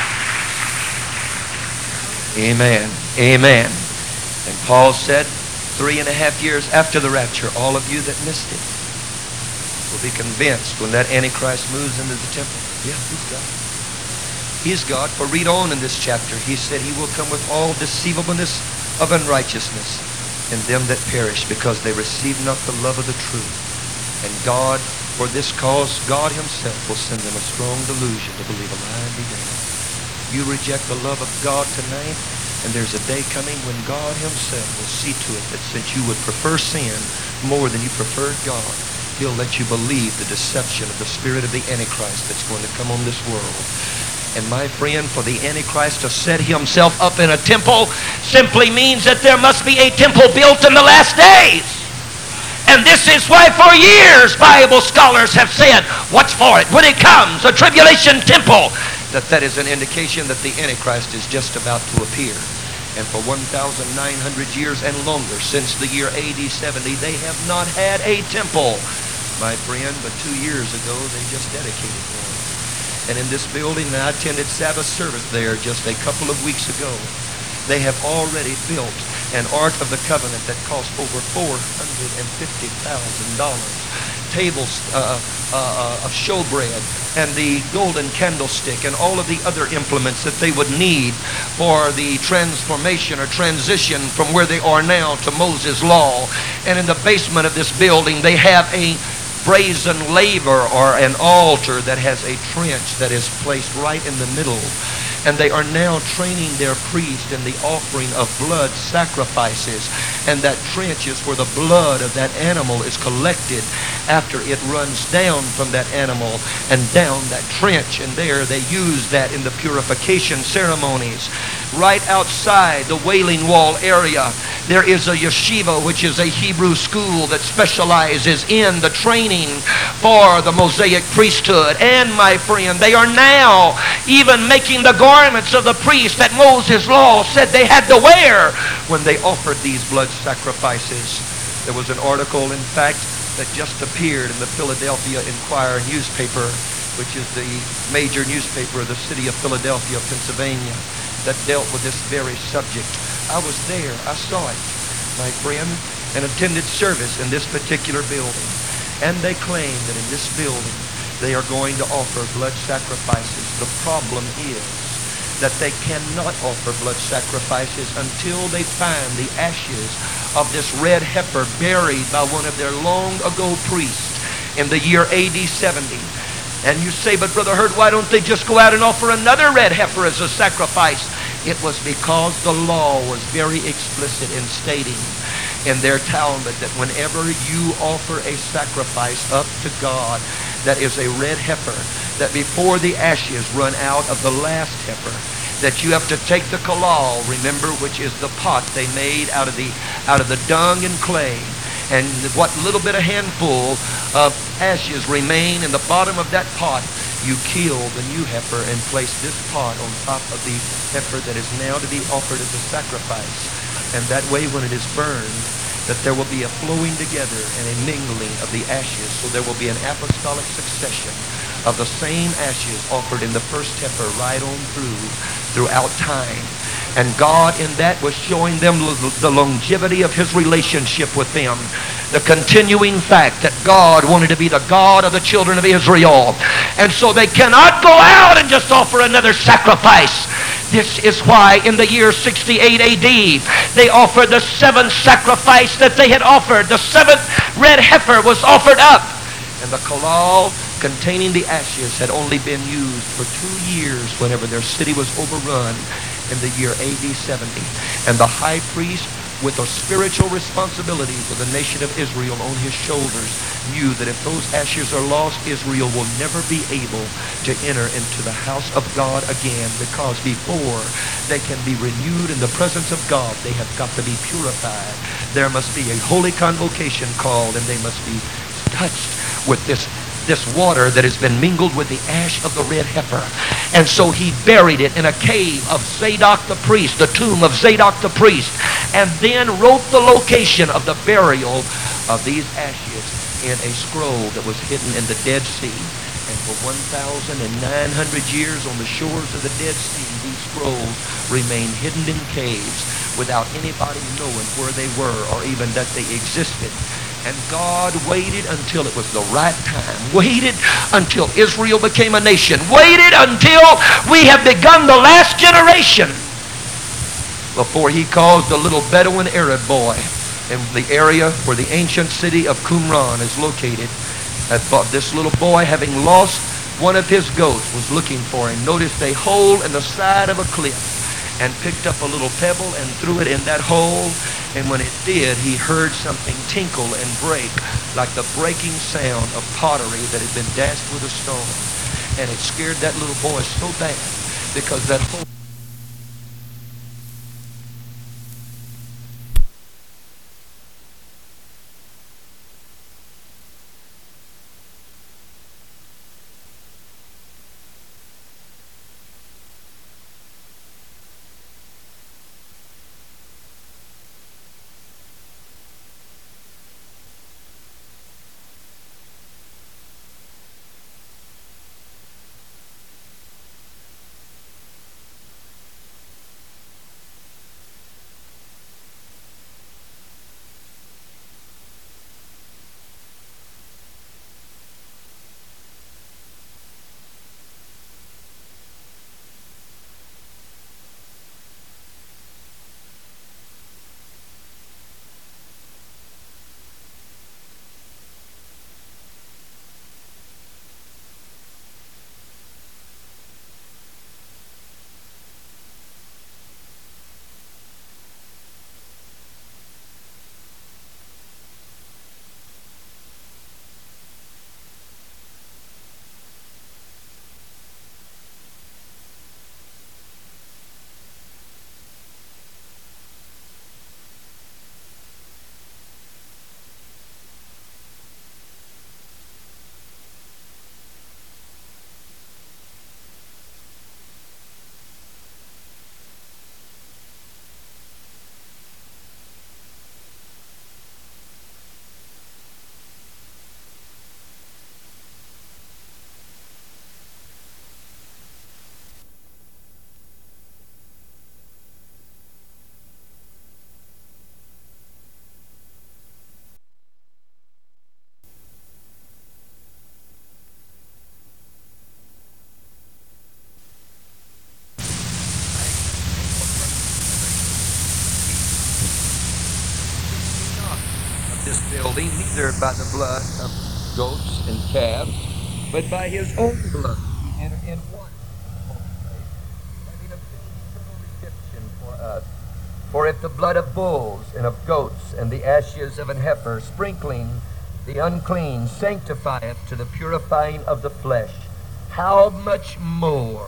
Amen. Amen. And Paul said, Three and a half years after the rapture, all of you that missed it will be convinced when that Antichrist moves into the temple. Yeah, he's God. He's God. For read on in this chapter. He said he will come with all deceivableness of unrighteousness in them that perish, because they receive not the love of the truth. And God, for this cause, God himself will send them a strong delusion to believe a lie and be damned. You reject the love of God tonight, and there's a day coming when God himself will see to it that since you would prefer sin more than you preferred God, he'll let you believe the deception of the spirit of the Antichrist that's going to come on this world. And my friend, for the Antichrist to set himself up in a temple simply means that there must be a temple built in the last days. And this is why for years Bible scholars have said, watch for it. When it comes, a tribulation temple, that that is an indication that the Antichrist is just about to appear. And for one thousand nine hundred years and longer, since the year A D seventy, they have not had a temple, my friend, but two years ago they just dedicated one. And in this building, and I attended Sabbath service there just a couple of weeks ago, they have already built an Ark of the Covenant that cost over four hundred fifty thousand dollars. Tables uh, uh, of showbread and the golden candlestick and all of the other implements that they would need for the transformation or transition from where they are now to Moses' law. And in the basement of this building, they have a brazen laver or an altar that has a trench that is placed right in the middle. And they are now training their priest in the offering of blood sacrifices. And that trench is where the blood of that animal is collected after it runs down from that animal and down that trench. And there they use that in the purification ceremonies. Right outside the Wailing Wall area, there is a yeshiva, which is a Hebrew school that specializes in the training for the Mosaic priesthood. And my friend, they are now even making the garments of the priest that Moses' law said they had to wear when they offered these blood sacrifices. There was an article, in fact, that just appeared in the Philadelphia Inquirer newspaper, which is the major newspaper of the city of Philadelphia, Pennsylvania, that dealt with this very subject. I was there. I saw it, my friend, and attended service in this particular building. And they claim that in this building they are going to offer blood sacrifices. The problem is that they cannot offer blood sacrifices until they find the ashes of this red heifer buried by one of their long ago priests in the year A D seventy. And you say, but Brother Hurt, why don't they just go out and offer another red heifer as a sacrifice? It was because the law was very explicit in stating in their Talmud that whenever you offer a sacrifice up to God that is a red heifer, that before the ashes run out of the last heifer, that you have to take the kalal, remember, which is the pot they made out of the out of the dung and clay, and what little bit of handful of ashes remain in the bottom of that pot, you kill the new heifer and place this pot on top of the heifer that is now to be offered as a sacrifice. And that way, when it is burned, that there will be a flowing together and a mingling of the ashes. So there will be an apostolic succession of the same ashes offered in the first heifer right on through, throughout time. And God in that was showing them the longevity of his relationship with them. The continuing fact that God wanted to be the God of the children of Israel. And so they cannot go out and just offer another sacrifice. This is why in the year sixty-eight A D they offered the seventh sacrifice that they had offered. The seventh red heifer was offered up. And the kalal containing the ashes had only been used for two years whenever their city was overrun in the year A D seventy. And the high priest, with the spiritual responsibilities of the nation of Israel on his shoulders, knew that if those ashes are lost, Israel will never be able to enter into the house of God again, because before they can be renewed in the presence of God, they have got to be purified. There must be a holy convocation called, and they must be touched with this this water that has been mingled with the ash of the red heifer. And so he buried it in a cave of Zadok the priest, the tomb of Zadok the priest, and then wrote the location of the burial of these ashes in a scroll that was hidden in the Dead Sea. And for one thousand nine hundred years on the shores of the Dead Sea, these scrolls remain hidden in caves, without anybody knowing where they were or even that they existed. And God waited until it was the right time. Waited until Israel became a nation. Waited until we have begun the last generation before he caused a little Bedouin Arab boy in the area where the ancient city of Qumran is located. I thought this little boy, having lost one of his goats, was looking for him, noticed a hole in the side of a cliff, and picked up a little pebble and threw it in that hole. And when it did, he heard something tinkle and break like the breaking sound of pottery that had been dashed with a stone. And it scared that little boy so bad because that hole this building, neither by the blood of goats and calves, but by his own blood. He entered in one, having obtained eternal redemption for us. For if the blood of bulls and of goats and the ashes of an heifer, sprinkling the unclean, sanctifieth to the purifying of the flesh, how much more?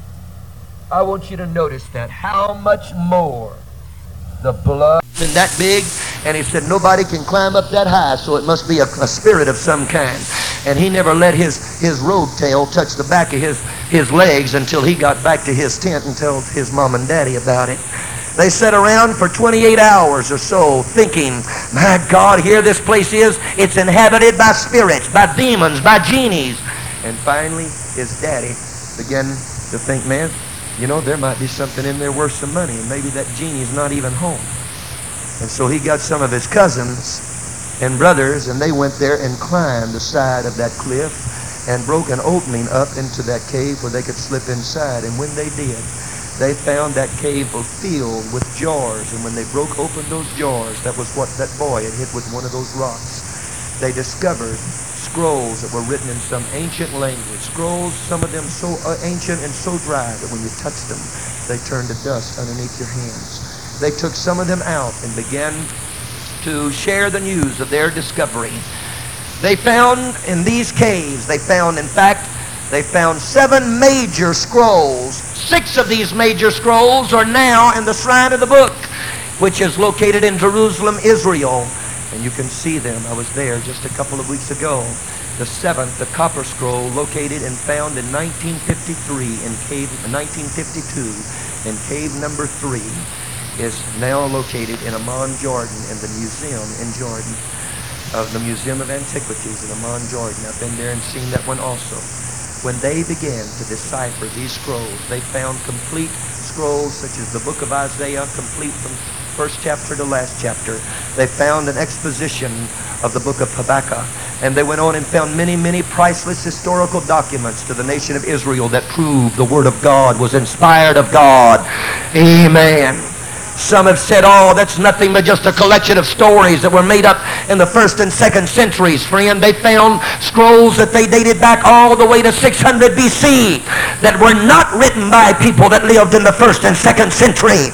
I want you to notice that. How much more the blood isn't that big? And he said nobody can climb up that high, so it must be a, a spirit of some kind. And he never let his, his robe tail touch the back of his, his legs until he got back to his tent and told his mom and daddy about it. They sat around for twenty-eight hours or so thinking, my God, here this place is. It's inhabited by spirits, by demons, by genies. And finally, his daddy began to think, man, you know, there might be something in there worth some money, and maybe that genie's not even home. And so he got some of his cousins and brothers, and they went there and climbed the side of that cliff and broke an opening up into that cave where they could slip inside. And when they did, they found that cave was filled with jars. And when they broke open those jars, that was what that boy had hit with one of those rocks. They discovered scrolls that were written in some ancient language. Scrolls, some of them so uh, ancient and so dry that when you touched them, they turned to dust underneath your hands. They took some of them out and began to share the news of their discovery. They found in these caves, they found, in fact, they found seven major scrolls. Six of these major scrolls are now in the Shrine of the Book, which is located in Jerusalem, Israel. And you can see them. I was there just a couple of weeks ago. The seventh, the copper scroll, located and found in nineteen fifty-three, in cave nineteen fifty-two, in cave number three, is now located in Amman, Jordan, in the museum in Jordan, of the Museum of Antiquities in Amman, Jordan. I've been there and seen that one also. When they began to decipher these scrolls, they found complete scrolls such as the book of Isaiah, complete from first chapter to last chapter. They found an exposition of the book of Habakkuk. And they went on and found many, many priceless historical documents to the nation of Israel that prove the Word of God was inspired of God. Amen. Some have said, oh, that's nothing but just a collection of stories that were made up in the first and second centuries. Friend, they found scrolls that they dated back all the way to six hundred B C that were not written by people that lived in the first and second century.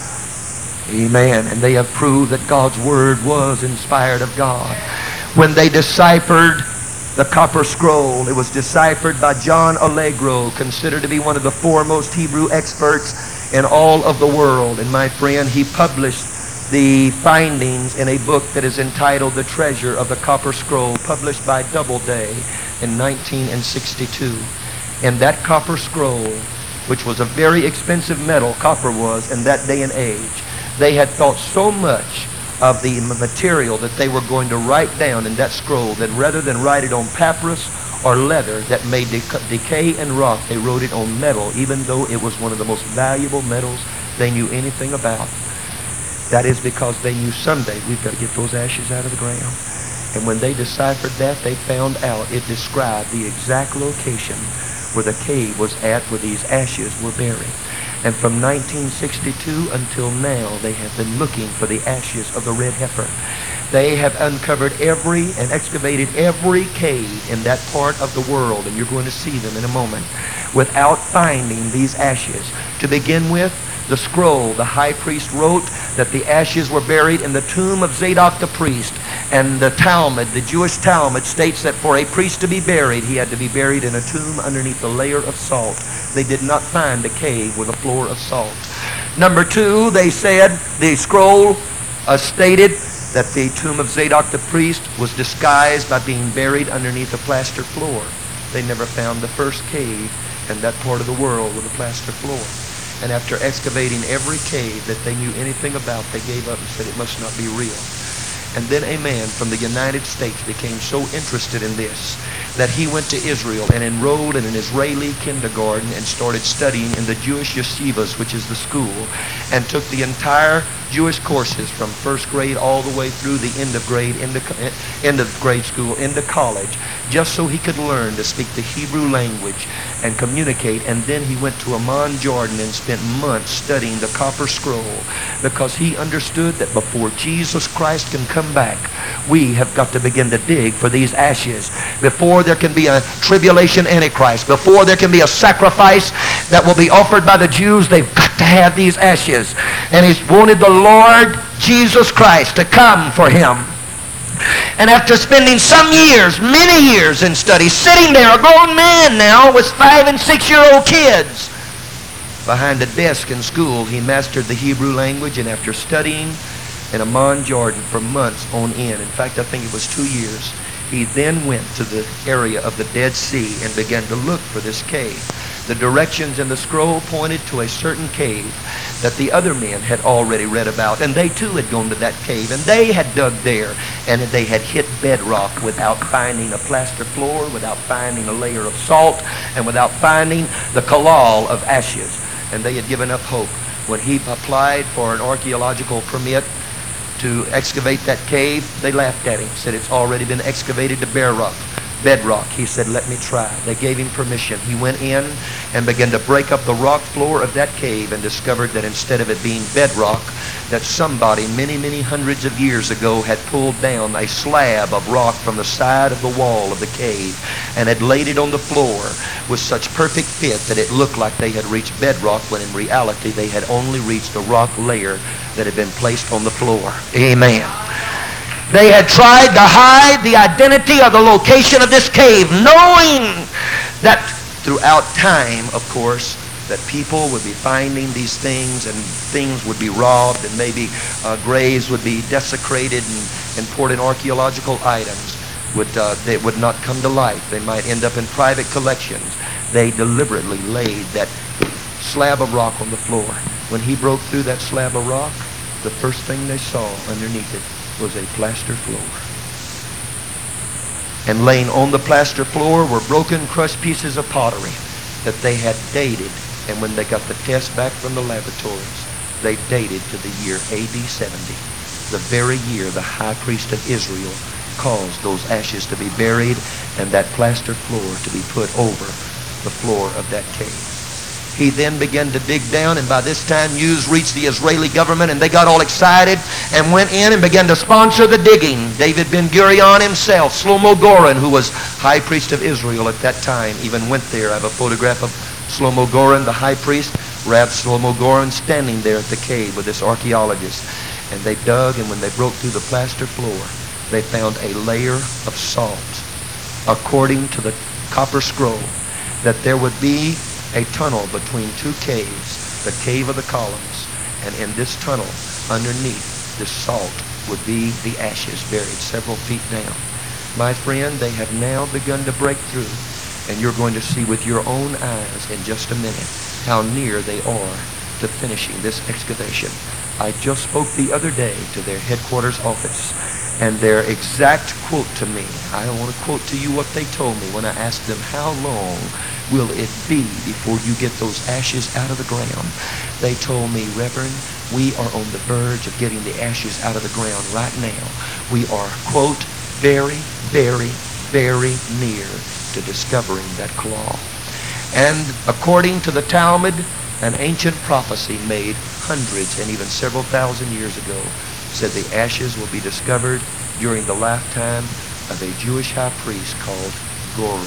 Amen. And they have proved that God's Word was inspired of God. When they deciphered the copper scroll, it was deciphered by John Allegro, considered to be one of the foremost Hebrew experts in all of the world. And my friend, he published the findings in a book that is entitled The Treasure of the Copper Scroll, published by Doubleday in nineteen sixty-two. And that copper scroll, which was a very expensive metal, copper was, in that day and age, they had thought so much of the material that they were going to write down in that scroll that rather than write it on papyrus or leather that may dec- decay and rot, they wrote it on metal, even though it was one of the most valuable metals they knew anything about. That is because they knew someday we've got to get those ashes out of the ground. And when they deciphered that, they found out it described the exact location where the cave was at, where these ashes were buried. And from nineteen sixty-two until now, they have been looking for the ashes of the red heifer. They have uncovered every and excavated every cave in that part of the world, and you're going to see them in a moment, without finding these ashes. To begin with, the scroll, the high priest wrote that the ashes were buried in the tomb of Zadok the priest. And the Talmud, the Jewish Talmud, states that for a priest to be buried, he had to be buried in a tomb underneath a layer of salt. They did not find a cave with a floor of salt. Number two, they said, the scroll uh, stated that the tomb of Zadok the priest was disguised by being buried underneath a plaster floor. They never found the first cave in that part of the world with a plaster floor. And after excavating every cave that they knew anything about, they gave up and said it must not be real. And then a man from the United States became so interested in this that he went to Israel and enrolled in an Israeli kindergarten and started studying in the Jewish yeshivas, which is the school, and took the entire Jewish courses from first grade all the way through the end of grade, into, end of grade school, into college, just so he could learn to speak the Hebrew language and communicate. And then he went to Amman, Jordan, and spent months studying the copper scroll, because he understood that before Jesus Christ can come back, we have got to begin to dig for these ashes. Before there can be a tribulation antichrist, before there can be a sacrifice that will be offered by the Jews, they've got to have these ashes. And he's wanted the Lord Jesus Christ to come for him. And after spending some years, many years in study, sitting there, a grown man now with five and six year old kids behind a desk in school, he mastered the Hebrew language. And after studying in Amman, Jordan for months on end, in fact I think it was two years, he then went to the area of the Dead Sea and began to look for this cave. The directions in the scroll pointed to a certain cave that the other men had already read about, and they too had gone to that cave, and they had dug there, and they had hit bedrock without finding a plaster floor, without finding a layer of salt, and without finding the kalal of ashes. And they had given up hope. When he applied for an archaeological permit to excavate that cave, they laughed at him, said it's already been excavated to bedrock. bedrock. He said, let me try. They gave him permission. He went in and began to break up the rock floor of that cave and discovered that instead of it being bedrock, that somebody many, many hundreds of years ago had pulled down a slab of rock from the side of the wall of the cave and had laid it on the floor with such perfect fit that it looked like they had reached bedrock, when in reality they had only reached the rock layer that had been placed on the floor. Amen. They had tried to hide the identity or the location of this cave, knowing that throughout time, of course, that people would be finding these things, and things would be robbed, and maybe uh, graves would be desecrated, and important archaeological items would uh, they would not come to light. They might end up in private collections. They deliberately laid that slab of rock on the floor. When he broke through that slab of rock, the first thing they saw underneath it was a plaster floor. And laying on the plaster floor were broken, crushed pieces of pottery that they had dated And when they got the test back from the laboratories, they dated to the year A D seventy, the very year the high priest of Israel caused those ashes to be buried and that plaster floor to be put over the floor of that cave. He then began to dig down, and by this time news reached the Israeli government, and they got all excited and went in and began to sponsor the digging. David Ben-Gurion himself, Shlomo Goren, who was high priest of Israel at that time, even went there. I have a photograph of Shlomo Goren, the high priest, Rav Shlomo Goren, standing there at the cave with this archaeologist. And they dug, and when they broke through the plaster floor, they found a layer of salt, according to the copper scroll, that there would be a tunnel between two caves, the cave of the columns, and in this tunnel, underneath this salt, would be the ashes buried several feet down. My friend, they have now begun to break through, and you're going to see with your own eyes in just a minute how near they are to finishing this excavation. I just spoke the other day to their headquarters office, and their exact quote to me, I want to quote to you what they told me when I asked them, how long will it be before you get those ashes out of the ground? They told me, Reverend, we are on the verge of getting the ashes out of the ground right now. We are, quote, very, very, very near to discovering that claw. And according to the Talmud, an ancient prophecy made hundreds and even several thousand years ago said the ashes will be discovered during the lifetime of a Jewish high priest called Goren.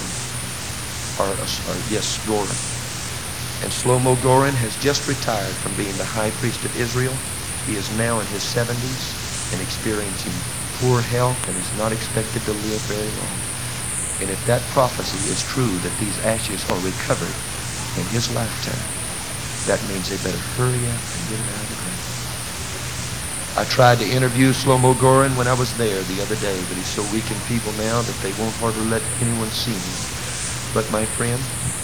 Or, or yes, Goren. And Shlomo Goren has just retired from being the high priest of Israel. He is now in his seventies and experiencing poor health and is not expected to live very long. And if that prophecy is true, that these ashes are recovered in his lifetime, that means they better hurry up and get it out of the ground. I tried to interview Shlomo Goren when I was there the other day, but he's so weak in people now that they won't hardly let anyone see him. But my friend,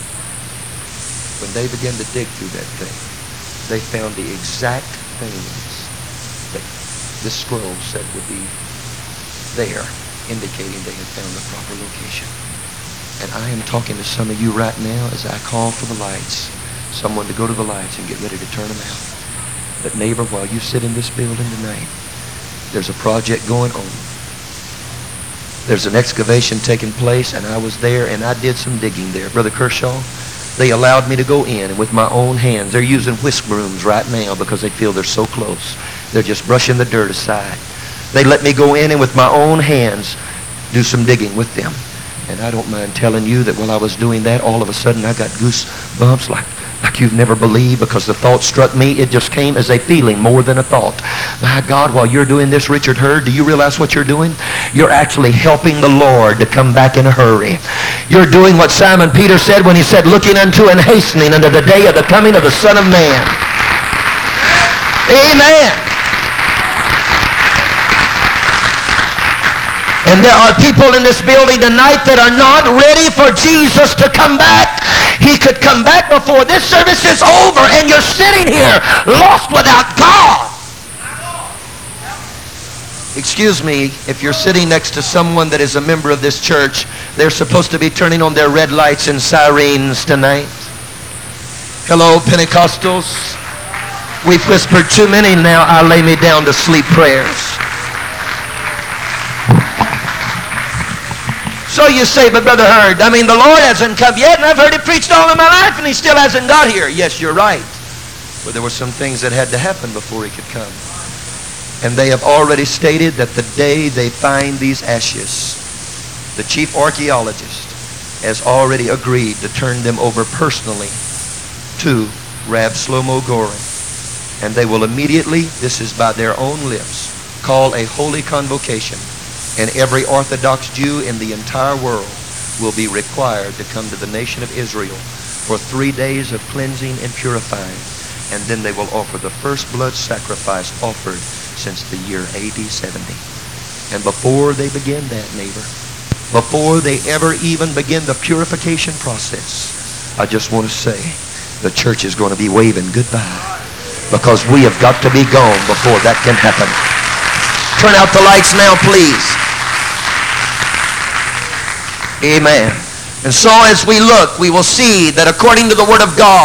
when they began to dig through that thing, they found the exact things that this scroll said would be there, indicating they had found the proper location. And I am talking to some of you right now as I call for the lights, someone to go to the lights and get ready to turn them out. But neighbor, while you sit in this building tonight, there's a project going on. There's an excavation taking place, and I was there, and I did some digging there. Brother Kershaw, they allowed me to go in, and with my own hands, they're using whisk brooms right now because they feel they're so close. They're just brushing the dirt aside. They let me go in and with my own hands do some digging with them. And I don't mind telling you that while I was doing that, all of a sudden I got goosebumps like, like you've never believed, because the thought struck me. It just came as a feeling more than a thought. My God, while you're doing this, Richard Hurd, do you realize what you're doing? You're actually helping the Lord to come back in a hurry. You're doing what Simon Peter said when he said, looking unto and hastening unto the day of the coming of the Son of Man. Amen. And there are people in this building tonight that are not ready for Jesus to come back. He could come back before this service is over, and you're sitting here lost without God. Excuse me, if you're sitting next to someone that is a member of this church, they're supposed to be turning on their red lights and sirens tonight. Hello, Pentecostals. We've whispered too many now, I lay me down to sleep prayers. So you say, but Brother Hurd, I mean, the Lord hasn't come yet, and I've heard it preached all of my life, and he still hasn't got here. Yes, you're right. But there were some things that had to happen before he could come. And they have already stated that the day they find these ashes, the chief archaeologist has already agreed to turn them over personally to Rav Shlomo Goren. And they will immediately, this is by their own lips, call a holy convocation. And every Orthodox Jew in the entire world will be required to come to the nation of Israel for three days of cleansing and purifying. And then they will offer the first blood sacrifice offered since the year A D seventy. And before they begin that, neighbor, before they ever even begin the purification process, I just want to say the church is going to be waving goodbye, because we have got to be gone before that can happen. Turn out the lights now, please. Amen. And so as we look, we will see that according to the Word of God,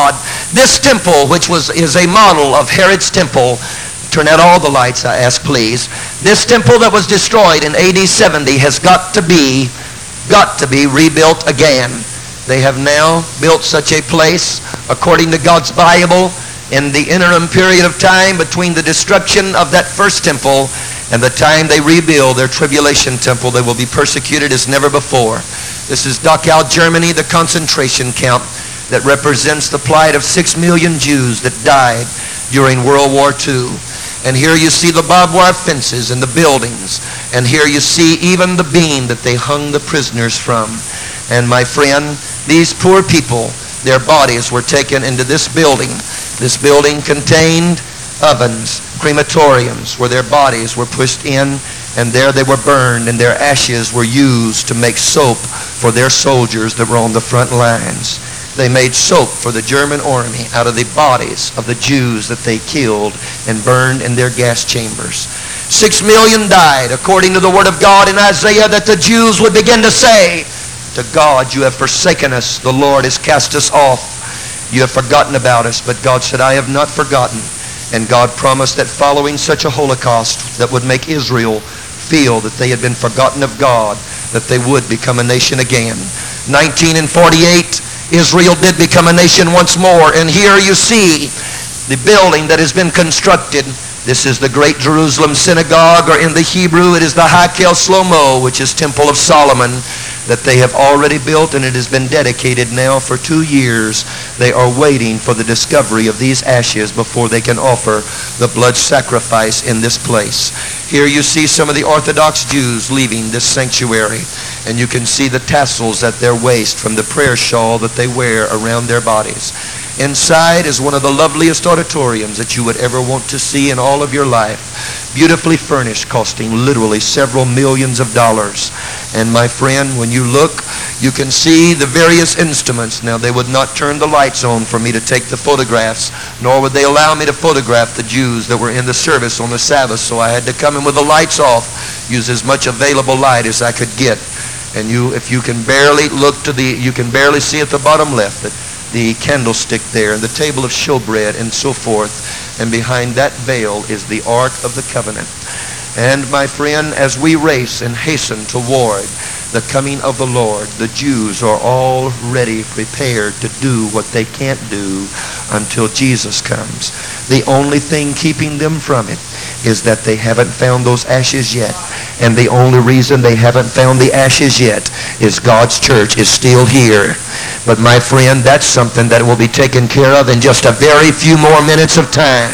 This temple, which was is a model of Herod's temple, turn out all the lights, I ask, please. This temple that was destroyed in A D seventy has got to be, got to be rebuilt again. They have now built such a place, according to God's Bible, in the interim period of time between the destruction of that first temple and the time they rebuild their tribulation temple. They will be persecuted as never before. This is Dachau, Germany, the concentration camp that represents the plight of six million Jews that died during World War Two. And here you see the barbed wire fences and the buildings. And here you see even the beam that they hung the prisoners from. And my friend, these poor people, their bodies were taken into this building. This building contained ovens, crematoriums, where their bodies were pushed in, and there they were burned, and their ashes were used to make soap for their soldiers that were on the front lines. They made soap for the German army out of the bodies of the Jews that they killed and burned in their gas chambers. Six million died, according to the Word of God in Isaiah, that the Jews would begin to say, to God, you have forsaken us. The Lord has cast us off. You have forgotten about us. But God said, I have not forgotten. And God promised that following such a Holocaust that would make Israel feel that they had been forgotten of God, that they would become a nation again. nineteen forty-eight, Israel did become a nation once more. And here you see the building that has been constructed. This is the Great Jerusalem Synagogue, or in the Hebrew it is the Hakel Shlomo, which is Temple of Solomon, that they have already built, and it has been dedicated now for two years. They are waiting for the discovery of these ashes before they can offer the blood sacrifice in this place. Here you see some of the Orthodox Jews leaving this sanctuary, and you can see the tassels at their waist from the prayer shawl that they wear around their bodies. Inside is one of the loveliest auditoriums that you would ever want to see in all of your life. Beautifully furnished, costing literally several millions of dollars. And my friend, when you look, you can see the various instruments. Now, they would not turn the lights on for me to take the photographs, nor would they allow me to photograph the Jews that were in the service on the Sabbath. So I had to come in with the lights off, use as much available light as I could get. And you, if you can barely look to the, you can barely see at the bottom left that the candlestick there, and the table of showbread, and so forth. And behind that veil is the Ark of the Covenant. And my friend, as we race and hasten toward the coming of the Lord, the Jews are already prepared to do what they can't do until Jesus comes. The only thing keeping them from it is that they haven't found those ashes yet. And the only reason they haven't found the ashes yet is God's church is still here. But my friend, that's something that will be taken care of in just a very few more minutes of time.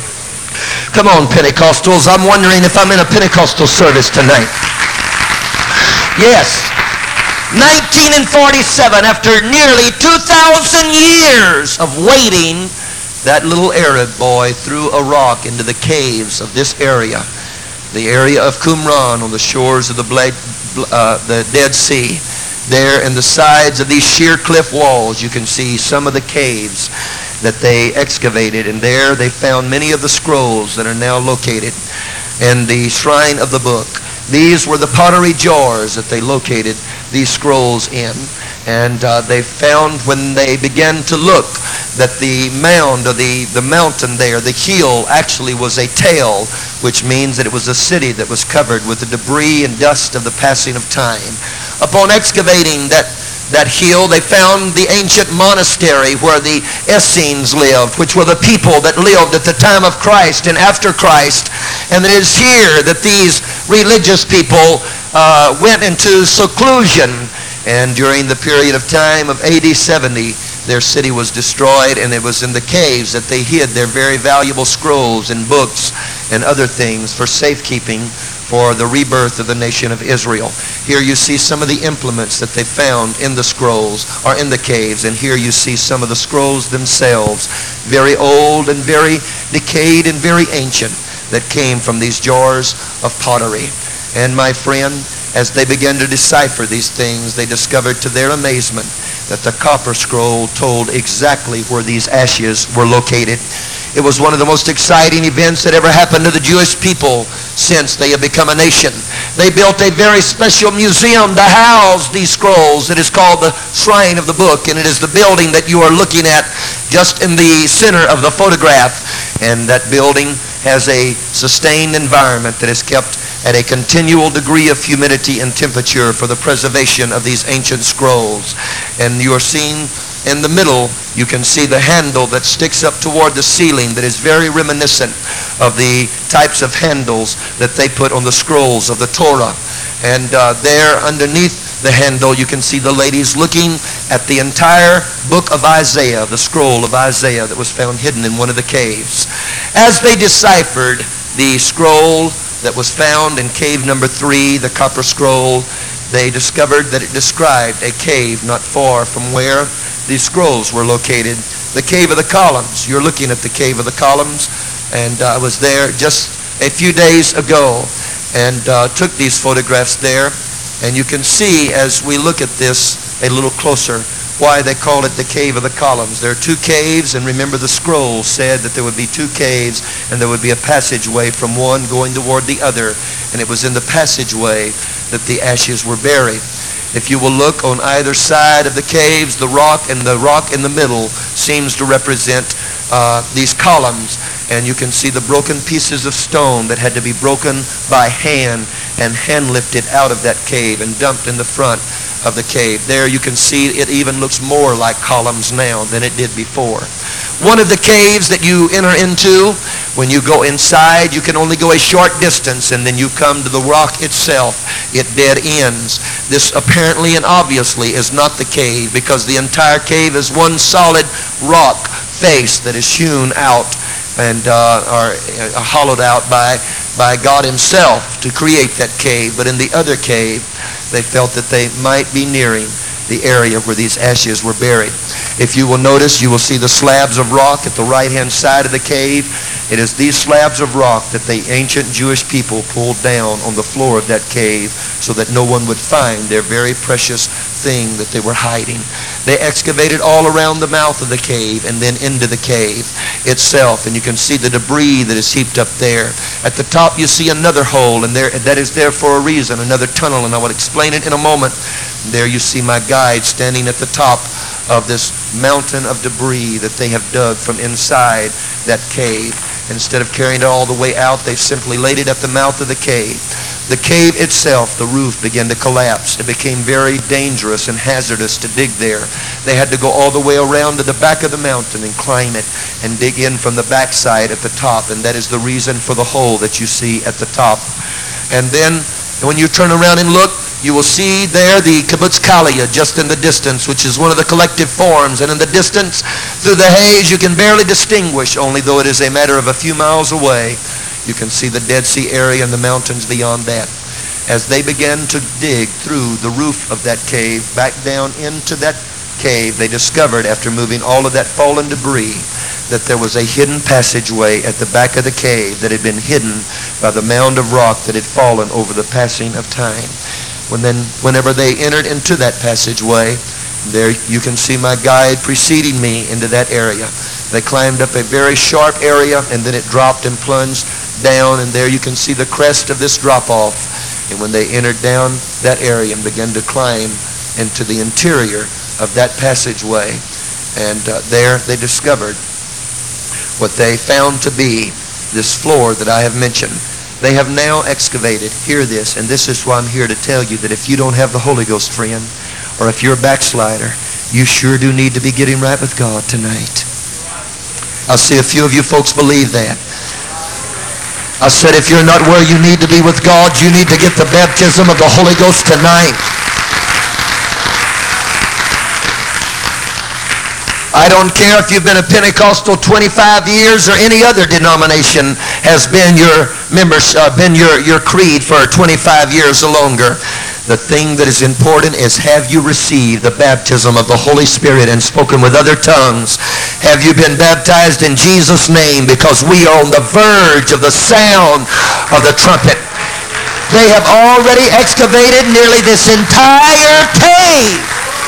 Come on, Pentecostals. I'm wondering if I'm in a Pentecostal service tonight. Yes. nineteen forty-seven, after nearly two thousand years of waiting, that little Arab boy threw a rock into the caves of this area, the area of Qumran on the shores of the, Blade, uh, the Dead Sea. There in the sides of these sheer cliff walls, you can see some of the caves that they excavated, and there they found many of the scrolls that are now located in the shrine of the book. These were the pottery jars that they located these scrolls in. And uh, they found, when they began to look, that the mound, or the, the mountain there, the hill, actually was a tail, which means that it was a city that was covered with the debris and dust of the passing of time. Upon excavating that that hill, they found the ancient monastery where the Essenes lived, which were the people that lived at the time of Christ and after Christ. And it is here that these religious people uh, went into seclusion. And during the period of time of A D seventy, their city was destroyed, and it was in the caves that they hid their very valuable scrolls and books and other things for safekeeping for the rebirth of the nation of Israel. Here you see some of the implements that they found in the scrolls, or in the caves, and here you see some of the scrolls themselves, very old and very decayed and very ancient, that came from these jars of pottery. And my friend, as they began to decipher these things, they discovered to their amazement that the copper scroll told exactly where these ashes were located. It was one of the most exciting events that ever happened to the Jewish people since they have become a nation. They built a very special museum to house these scrolls. It is called the Shrine of the Book, and it is the building that you are looking at just in the center of the photograph. And that building has a sustained environment that is kept at a continual degree of humidity and temperature for the preservation of these ancient scrolls. And you are seeing in the middle, you can see the handle that sticks up toward the ceiling that is very reminiscent of the types of handles that they put on the scrolls of the Torah. And uh, there underneath the handle, you can see the ladies looking at the entire book of Isaiah, the scroll of Isaiah that was found hidden in one of the caves. As they deciphered the scroll that was found in cave number three, the copper scroll, they discovered that it described a cave not far from where these scrolls were located. The Cave of the Columns. You're looking at the Cave of the Columns, and uh, I was there just a few days ago and uh, took these photographs there. And you can see as we look at this a little closer why they call it the Cave of the Columns. There are two caves, and remember the scroll said that there would be two caves and there would be a passageway from one going toward the other, and it was in the passageway that the ashes were buried. If you will look on either side of the caves, the rock and the rock in the middle seems to represent uh, these columns. And you can see the broken pieces of stone that had to be broken by hand and hand lifted out of that cave and dumped in the front of the cave. There you can see it even looks more like columns now than it did before. One of the caves that you enter into, when you go inside, you can only go a short distance, and then you come to the rock itself. It dead ends. This apparently and obviously is not the cave, because the entire cave is one solid rock face that is hewn out and uh, are uh, hollowed out by, by God himself to create that cave. But in the other cave, they felt that they might be nearing the area where these ashes were buried. If you will notice, you will see the slabs of rock at the right-hand side of the cave. It is these slabs of rock that the ancient Jewish people pulled down on the floor of that cave so that no one would find their very precious thing that they were hiding. They excavated all around the mouth of the cave and then into the cave itself, and you can see the debris that is heaped up there. At the top you see another hole, and there that is there for a reason, another tunnel, and I will explain it in a moment. There you see my guide standing at the top of this mountain of debris that they have dug from inside that cave. Instead of carrying it all the way out, they simply laid it at the mouth of the cave. The cave itself, the roof began to collapse. It became very dangerous and hazardous to dig there. They had to go all the way around to the back of the mountain and climb it and dig in from the backside at the top, and that is the reason for the hole that you see at the top. And then when you turn around and look, you will see there the Kibbutz Kalia just in the distance, which is one of the collective forms. And in the distance, through the haze, you can barely distinguish, only though it is a matter of a few miles away, you can see the Dead Sea area and the mountains beyond that. As they began to dig through the roof of that cave, back down into that cave, they discovered, after moving all of that fallen debris, that there was a hidden passageway at the back of the cave that had been hidden by the mound of rock that had fallen over the passing of time. When then, whenever they entered into that passageway, there you can see my guide preceding me into that area. They climbed up a very sharp area, and then it dropped and plunged down, and there you can see the crest of this drop-off. And when they entered down that area and began to climb into the interior of that passageway, and uh, there they discovered what they found to be this floor that I have mentioned. They have now excavated, hear this, and this is why I'm here to tell you that if you don't have the Holy Ghost, friend, or if you're a backslider, you sure do need to be getting right with God tonight. I see a few of you folks believe that. I said if you're not where you need to be with God, you need to get the baptism of the Holy Ghost tonight. I don't care if you've been a Pentecostal twenty-five years or any other denomination has been your members, uh, been your, your creed for twenty-five years or longer. The thing that is important is, have you received the baptism of the Holy Spirit and spoken with other tongues? Have you been baptized in Jesus' name? Because we are on the verge of the sound of the trumpet. They have already excavated nearly this entire cave.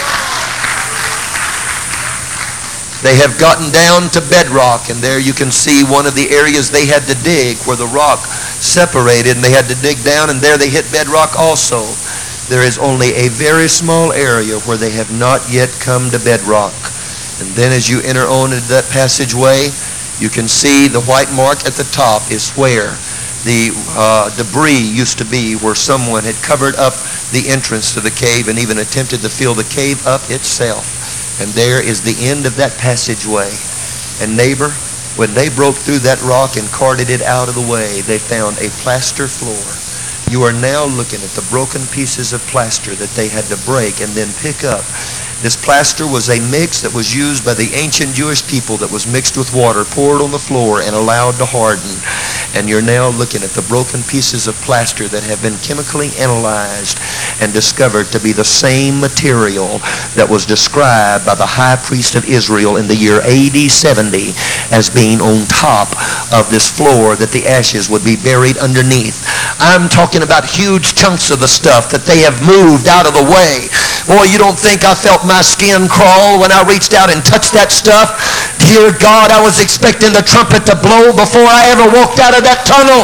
They have gotten down to bedrock, and there you can see one of the areas they had to dig where the rock separated, and they had to dig down, and there they hit bedrock also. There is only a very small area where they have not yet come to bedrock. And then as you enter on into that passageway, you can see the white mark at the top is where the uh, debris used to be, where someone had covered up the entrance to the cave and even attempted to fill the cave up itself. And there is the end of that passageway. And neighbor, when they broke through that rock and carted it out of the way, they found a plaster floor. You are now looking at the broken pieces of plaster that they had to break and then pick up. This plaster was a mix that was used by the ancient Jewish people that was mixed with water, poured on the floor, and allowed to harden. And you're now looking at the broken pieces of plaster that have been chemically analyzed and discovered to be the same material that was described by the high priest of Israel in the year A D seventy as being on top of this floor that the ashes would be buried underneath. I'm talking about huge chunks of the stuff that they have moved out of the way. Boy, you don't think I felt my skin crawl when I reached out and touched that stuff? Dear God, I was expecting the trumpet to blow before I ever walked out of that tunnel.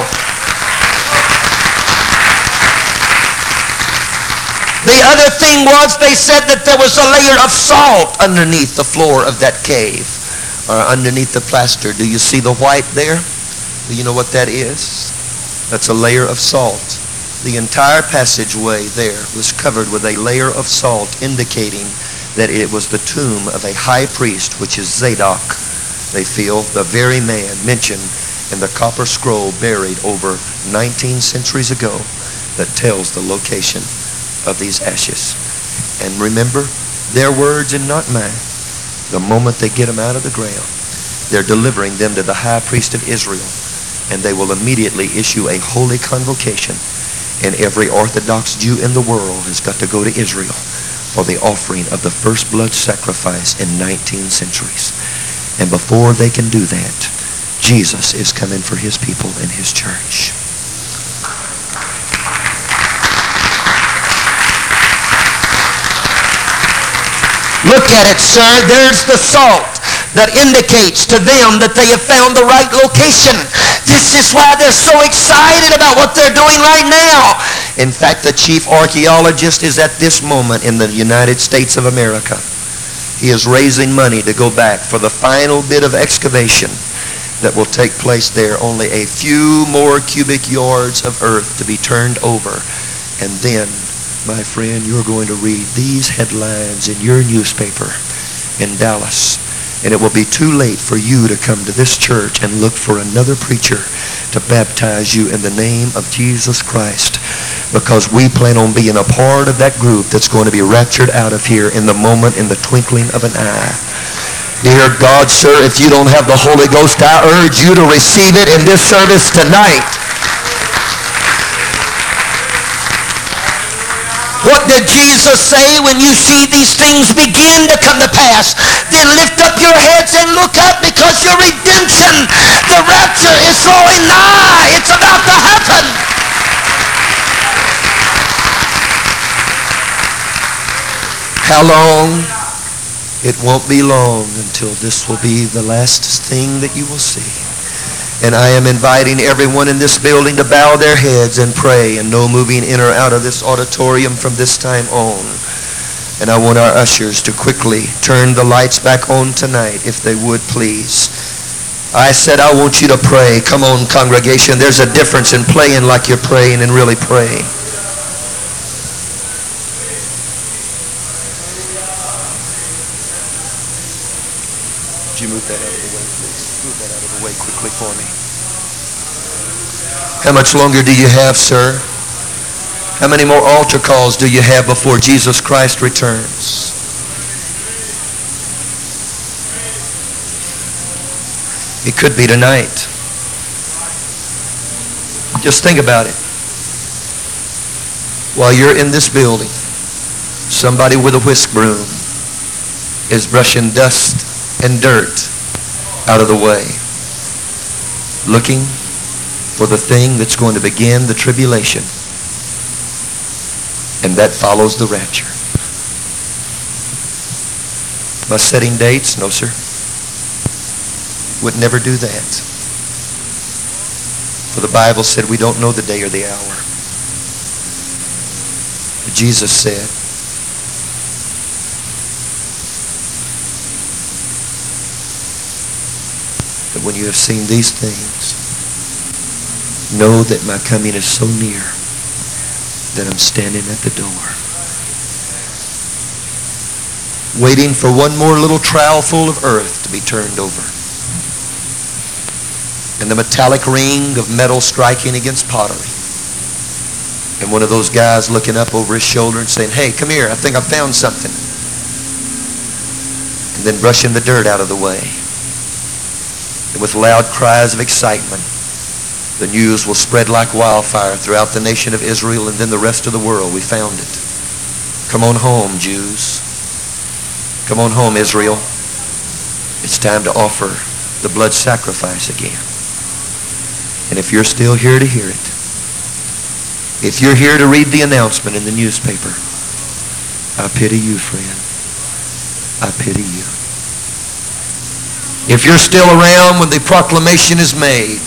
The other thing was, they said that there was a layer of salt underneath the floor of that cave, or underneath the plaster. Do you see the white there? Do you know what that is? That's a layer of salt. The entire passageway there was covered with a layer of salt, indicating that it was the tomb of a high priest, which is Zadok, they feel, the very man mentioned in the copper scroll buried over nineteen centuries ago that tells the location of these ashes. And remember, their words and not mine. The moment they get them out of the ground, they're delivering them to the high priest of Israel, and they will immediately issue a holy convocation. And every Orthodox Jew in the world has got to go to Israel for the offering of the first blood sacrifice in nineteen centuries. And before they can do that, Jesus is coming for his people and his church. Look at it, sir. There's the salt that indicates to them that they have found the right location. This is why they're so excited about what they're doing right now. In fact, the chief archaeologist is at this moment in the United States of America. He is raising money to go back for the final bit of excavation that will take place there. Only a few more cubic yards of earth to be turned over. And then, my friend, you're going to read these headlines in your newspaper in Dallas. And it will be too late for you to come to this church and look for another preacher to baptize you in the name of Jesus Christ, because we plan on being a part of that group that's going to be raptured out of here in the moment, in the twinkling of an eye. Dear God, sir, if you don't have the Holy Ghost, I urge you to receive it in this service tonight. What did Jesus say when you see these things begin to come to pass? Then lift up your heads and look up, because your redemption, the rapture, is drawing nigh. It's about to happen. How long? It won't be long until this will be the last thing that you will see. And I am inviting everyone in this building to bow their heads and pray, and no moving in or out of this auditorium from this time on. And I want our ushers to quickly turn the lights back on tonight, if they would, please. I said I want you to pray. Come on, congregation. There's a difference in playing like you're praying and really praying. Would you move that out of the way, please? Move that out of the way quickly for me. How much longer do you have, sir? How many more altar calls do you have before Jesus Christ returns? It could be tonight. Just think about it. While you're in this building, somebody with a whisk broom is brushing dust and dirt out of the way, looking for the thing that's going to begin the tribulation. And that follows the rapture. By setting dates? No, sir. Would never do that. For the Bible said we don't know the day or the hour. But Jesus said, But when you have seen these things, know that my coming is so near that I'm standing at the door, waiting for one more little trowelful of earth to be turned over, and the metallic ring of metal striking against pottery, and one of those guys looking up over his shoulder and saying, "Hey, come here, I think I found something," and then brushing the dirt out of the way. And with loud cries of excitement, the news will spread like wildfire throughout the nation of Israel and then the rest of the world. We found it. Come on home, Jews. Come on home, Israel. It's time to offer the blood sacrifice again. And if you're still here to hear it, if you're here to read the announcement in the newspaper, I pity you, friend. I pity you. If you're still around when the proclamation is made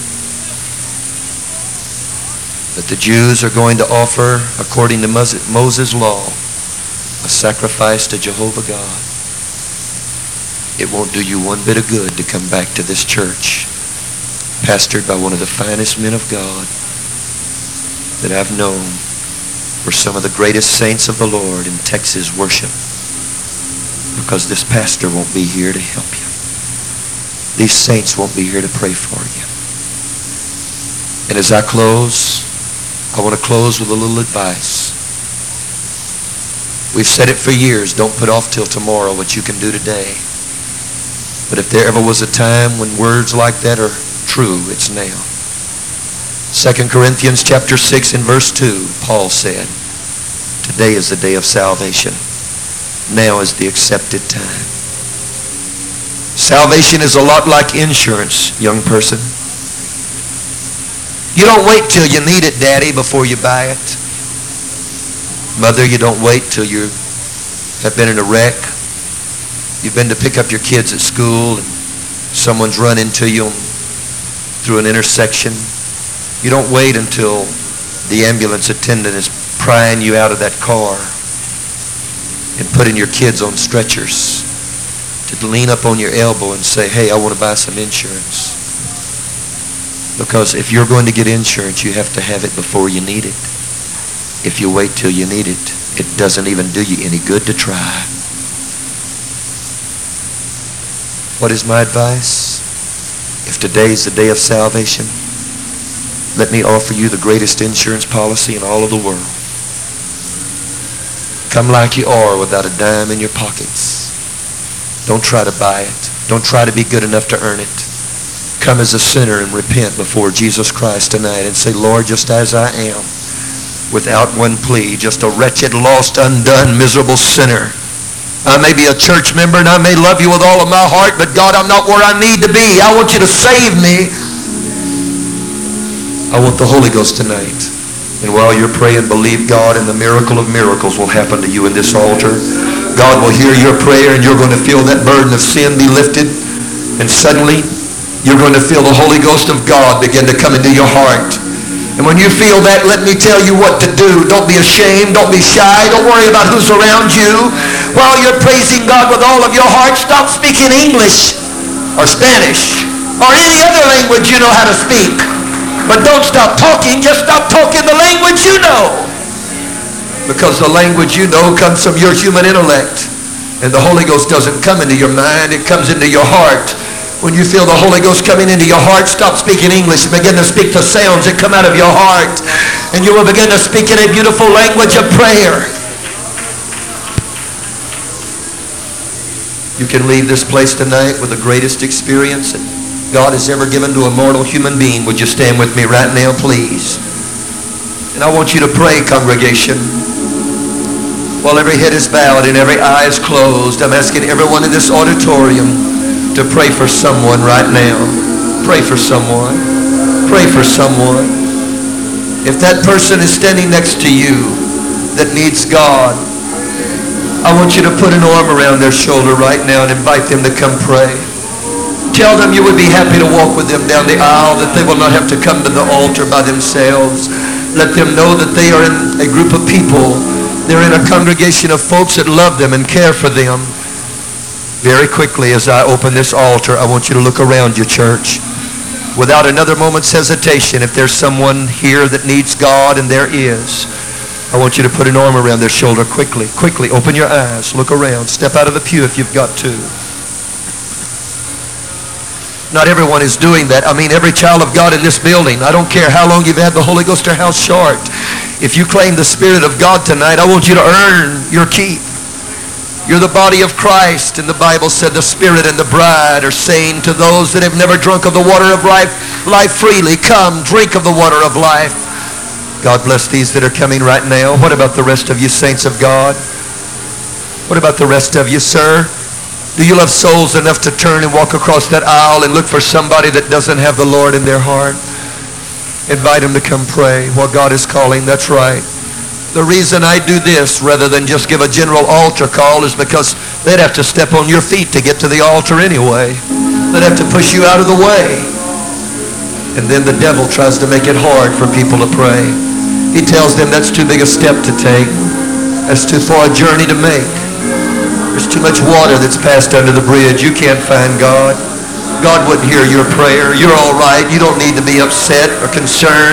that the Jews are going to offer, according to Moses' law, a sacrifice to Jehovah God, it won't do you one bit of good to come back to this church, pastored by one of the finest men of God that I've known, were some of the greatest saints of the Lord in Texas worship, because this pastor won't be here to help you. These saints won't be here to pray for you. And as I close, I want to close with a little advice. We've said it for years, don't put off till tomorrow what you can do today. But if there ever was a time when words like that are true, it's now. Second Corinthians chapter six and verse two, Paul said, today is the day of salvation. Now is the accepted time. Salvation is a lot like insurance, young person. You don't wait till you need it, Daddy, before you buy it. Mother, you don't wait till you have been in a wreck. You've been to pick up your kids at school and someone's run into you through an intersection. You don't wait until the ambulance attendant is prying you out of that car and putting your kids on stretchers to lean up on your elbow and say, hey, I want to buy some insurance. Because if you're going to get insurance, you have to have it before you need it. If you wait till you need it, it doesn't even do you any good to try. What is my advice? If today's the day of salvation, let me offer you the greatest insurance policy in all of the world. Come like you are without a dime in your pockets. Don't try to buy it. Don't try to be good enough to earn it. Come as a sinner and repent before Jesus Christ tonight and say, Lord, just as I am, without one plea, just a wretched, lost, undone, miserable sinner. I may be a church member and I may love you with all of my heart, but God, I'm not where I need to be. I want you to save me. I want the Holy Ghost tonight. And while you're praying, believe God, and the miracle of miracles will happen to you in this altar. God will hear your prayer and you're going to feel that burden of sin be lifted. And suddenly, you're going to feel the Holy Ghost of God begin to come into your heart. And when you feel that, let me tell you what to do. Don't be ashamed. Don't be shy. Don't worry about who's around you. While you're praising God with all of your heart, stop speaking English or Spanish or any other language you know how to speak. But don't stop talking. Just stop talking the language you know. Because the language you know comes from your human intellect. And the Holy Ghost doesn't come into your mind. It comes into your heart. When you feel the Holy Ghost coming into your heart, stop speaking English. Begin to speak the sounds that come out of your heart. And you will begin to speak in a beautiful language of prayer. You can leave this place tonight with the greatest experience that God has ever given to a mortal human being. Would you stand with me right now, please? And I want you to pray, congregation. While every head is bowed and every eye is closed, I'm asking everyone in this auditorium to pray for someone right now. Pray for someone. Pray for someone. If that person is standing next to you that needs God, I want you to put an arm around their shoulder right now and invite them to come pray. Tell them you would be happy to walk with them down the aisle, that they will not have to come to the altar by themselves. Let them know that they are in a group of people. They're in a congregation of folks that love them and care for them. Very quickly, as I open this altar, I want you to look around your church. Without another moment's hesitation, if there's someone here that needs God, and there is, I want you to put an arm around their shoulder quickly. Quickly, open your eyes, look around, step out of the pew if you've got to. Not everyone is doing that. I mean, every child of God in this building, I don't care how long you've had the Holy Ghost or how short. If you claim the Spirit of God tonight, I want you to earn your keep. You're the body of Christ, and the Bible said the Spirit and the bride are saying to those that have never drunk of the water of life, life freely, come, drink of the water of life. God bless these that are coming right now. What about the rest of you saints of God? What about the rest of you, sir? Do you love souls enough to turn and walk across that aisle and look for somebody that doesn't have the Lord in their heart? Invite them to come pray while God is calling. That's right. The reason I do this rather than just give a general altar call is because they'd have to step on your feet to get to the altar anyway. They'd have to push you out of the way. And then the devil tries to make it hard for people to pray. He tells them that's too big a step to take. That's too far a journey to make. There's too much water that's passed under the bridge. You can't find God. God wouldn't hear your prayer. You're all right. You don't need to be upset or concerned.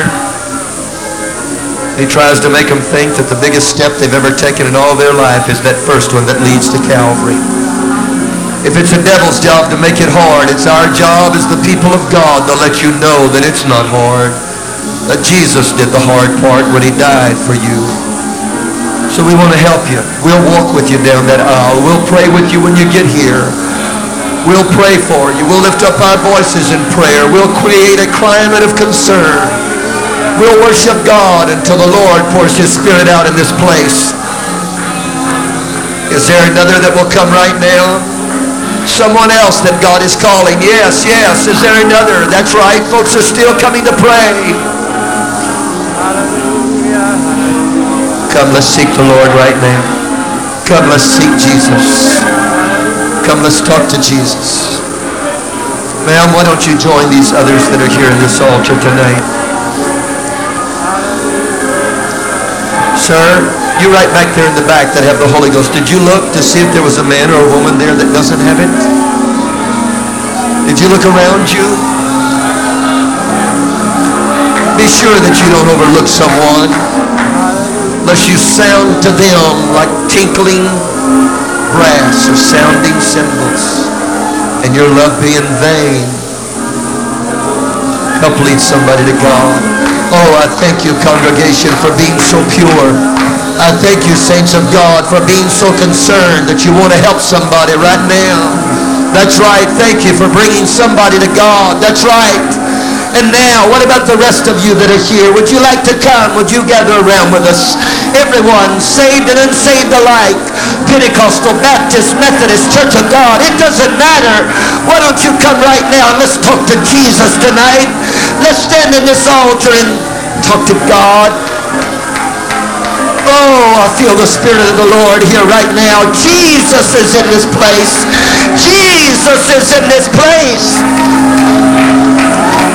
He tries to make them think that the biggest step they've ever taken in all their life is that first one that leads to Calvary. If it's the devil's job to make it hard, it's our job as the people of God to let you know that it's not hard. That Jesus did the hard part when he died for you. So we want to help you. We'll walk with you down that aisle. We'll pray with you when you get here. We'll pray for you. We'll lift up our voices in prayer. We'll create a climate of concern. We'll worship God until the Lord pours his Spirit out in this place. Is there another that will come right now? Someone else that God is calling. Yes, yes. Is there another? That's right. Folks are still coming to pray. Come, let's seek the Lord right now. Come, let's seek Jesus. Come, let's talk to Jesus. Ma'am, why don't you join these others that are here in this altar tonight? Sir, you right back there in the back that have the Holy Ghost. Did you look to see if there was a man or a woman there that doesn't have it? Did you look around you? Be sure that you don't overlook someone, lest you sound to them like tinkling brass or sounding cymbals, and your love be in vain. Help lead somebody to God. Oh, I thank you, congregation, for being so pure. I thank you, saints of God, for being so concerned that you want to help somebody right now. That's right. Thank you for bringing somebody to God. That's right. And now, what about the rest of you that are here? Would you like to come? Would you gather around with us? Everyone, saved and unsaved alike, Pentecostal, Baptist, Methodist, Church of God, it doesn't matter. Why don't you come right now and let's talk to Jesus tonight. Let's stand in this altar and talk to God. Oh, I feel the Spirit of the Lord here right now. Jesus is in this place. Jesus is in this place.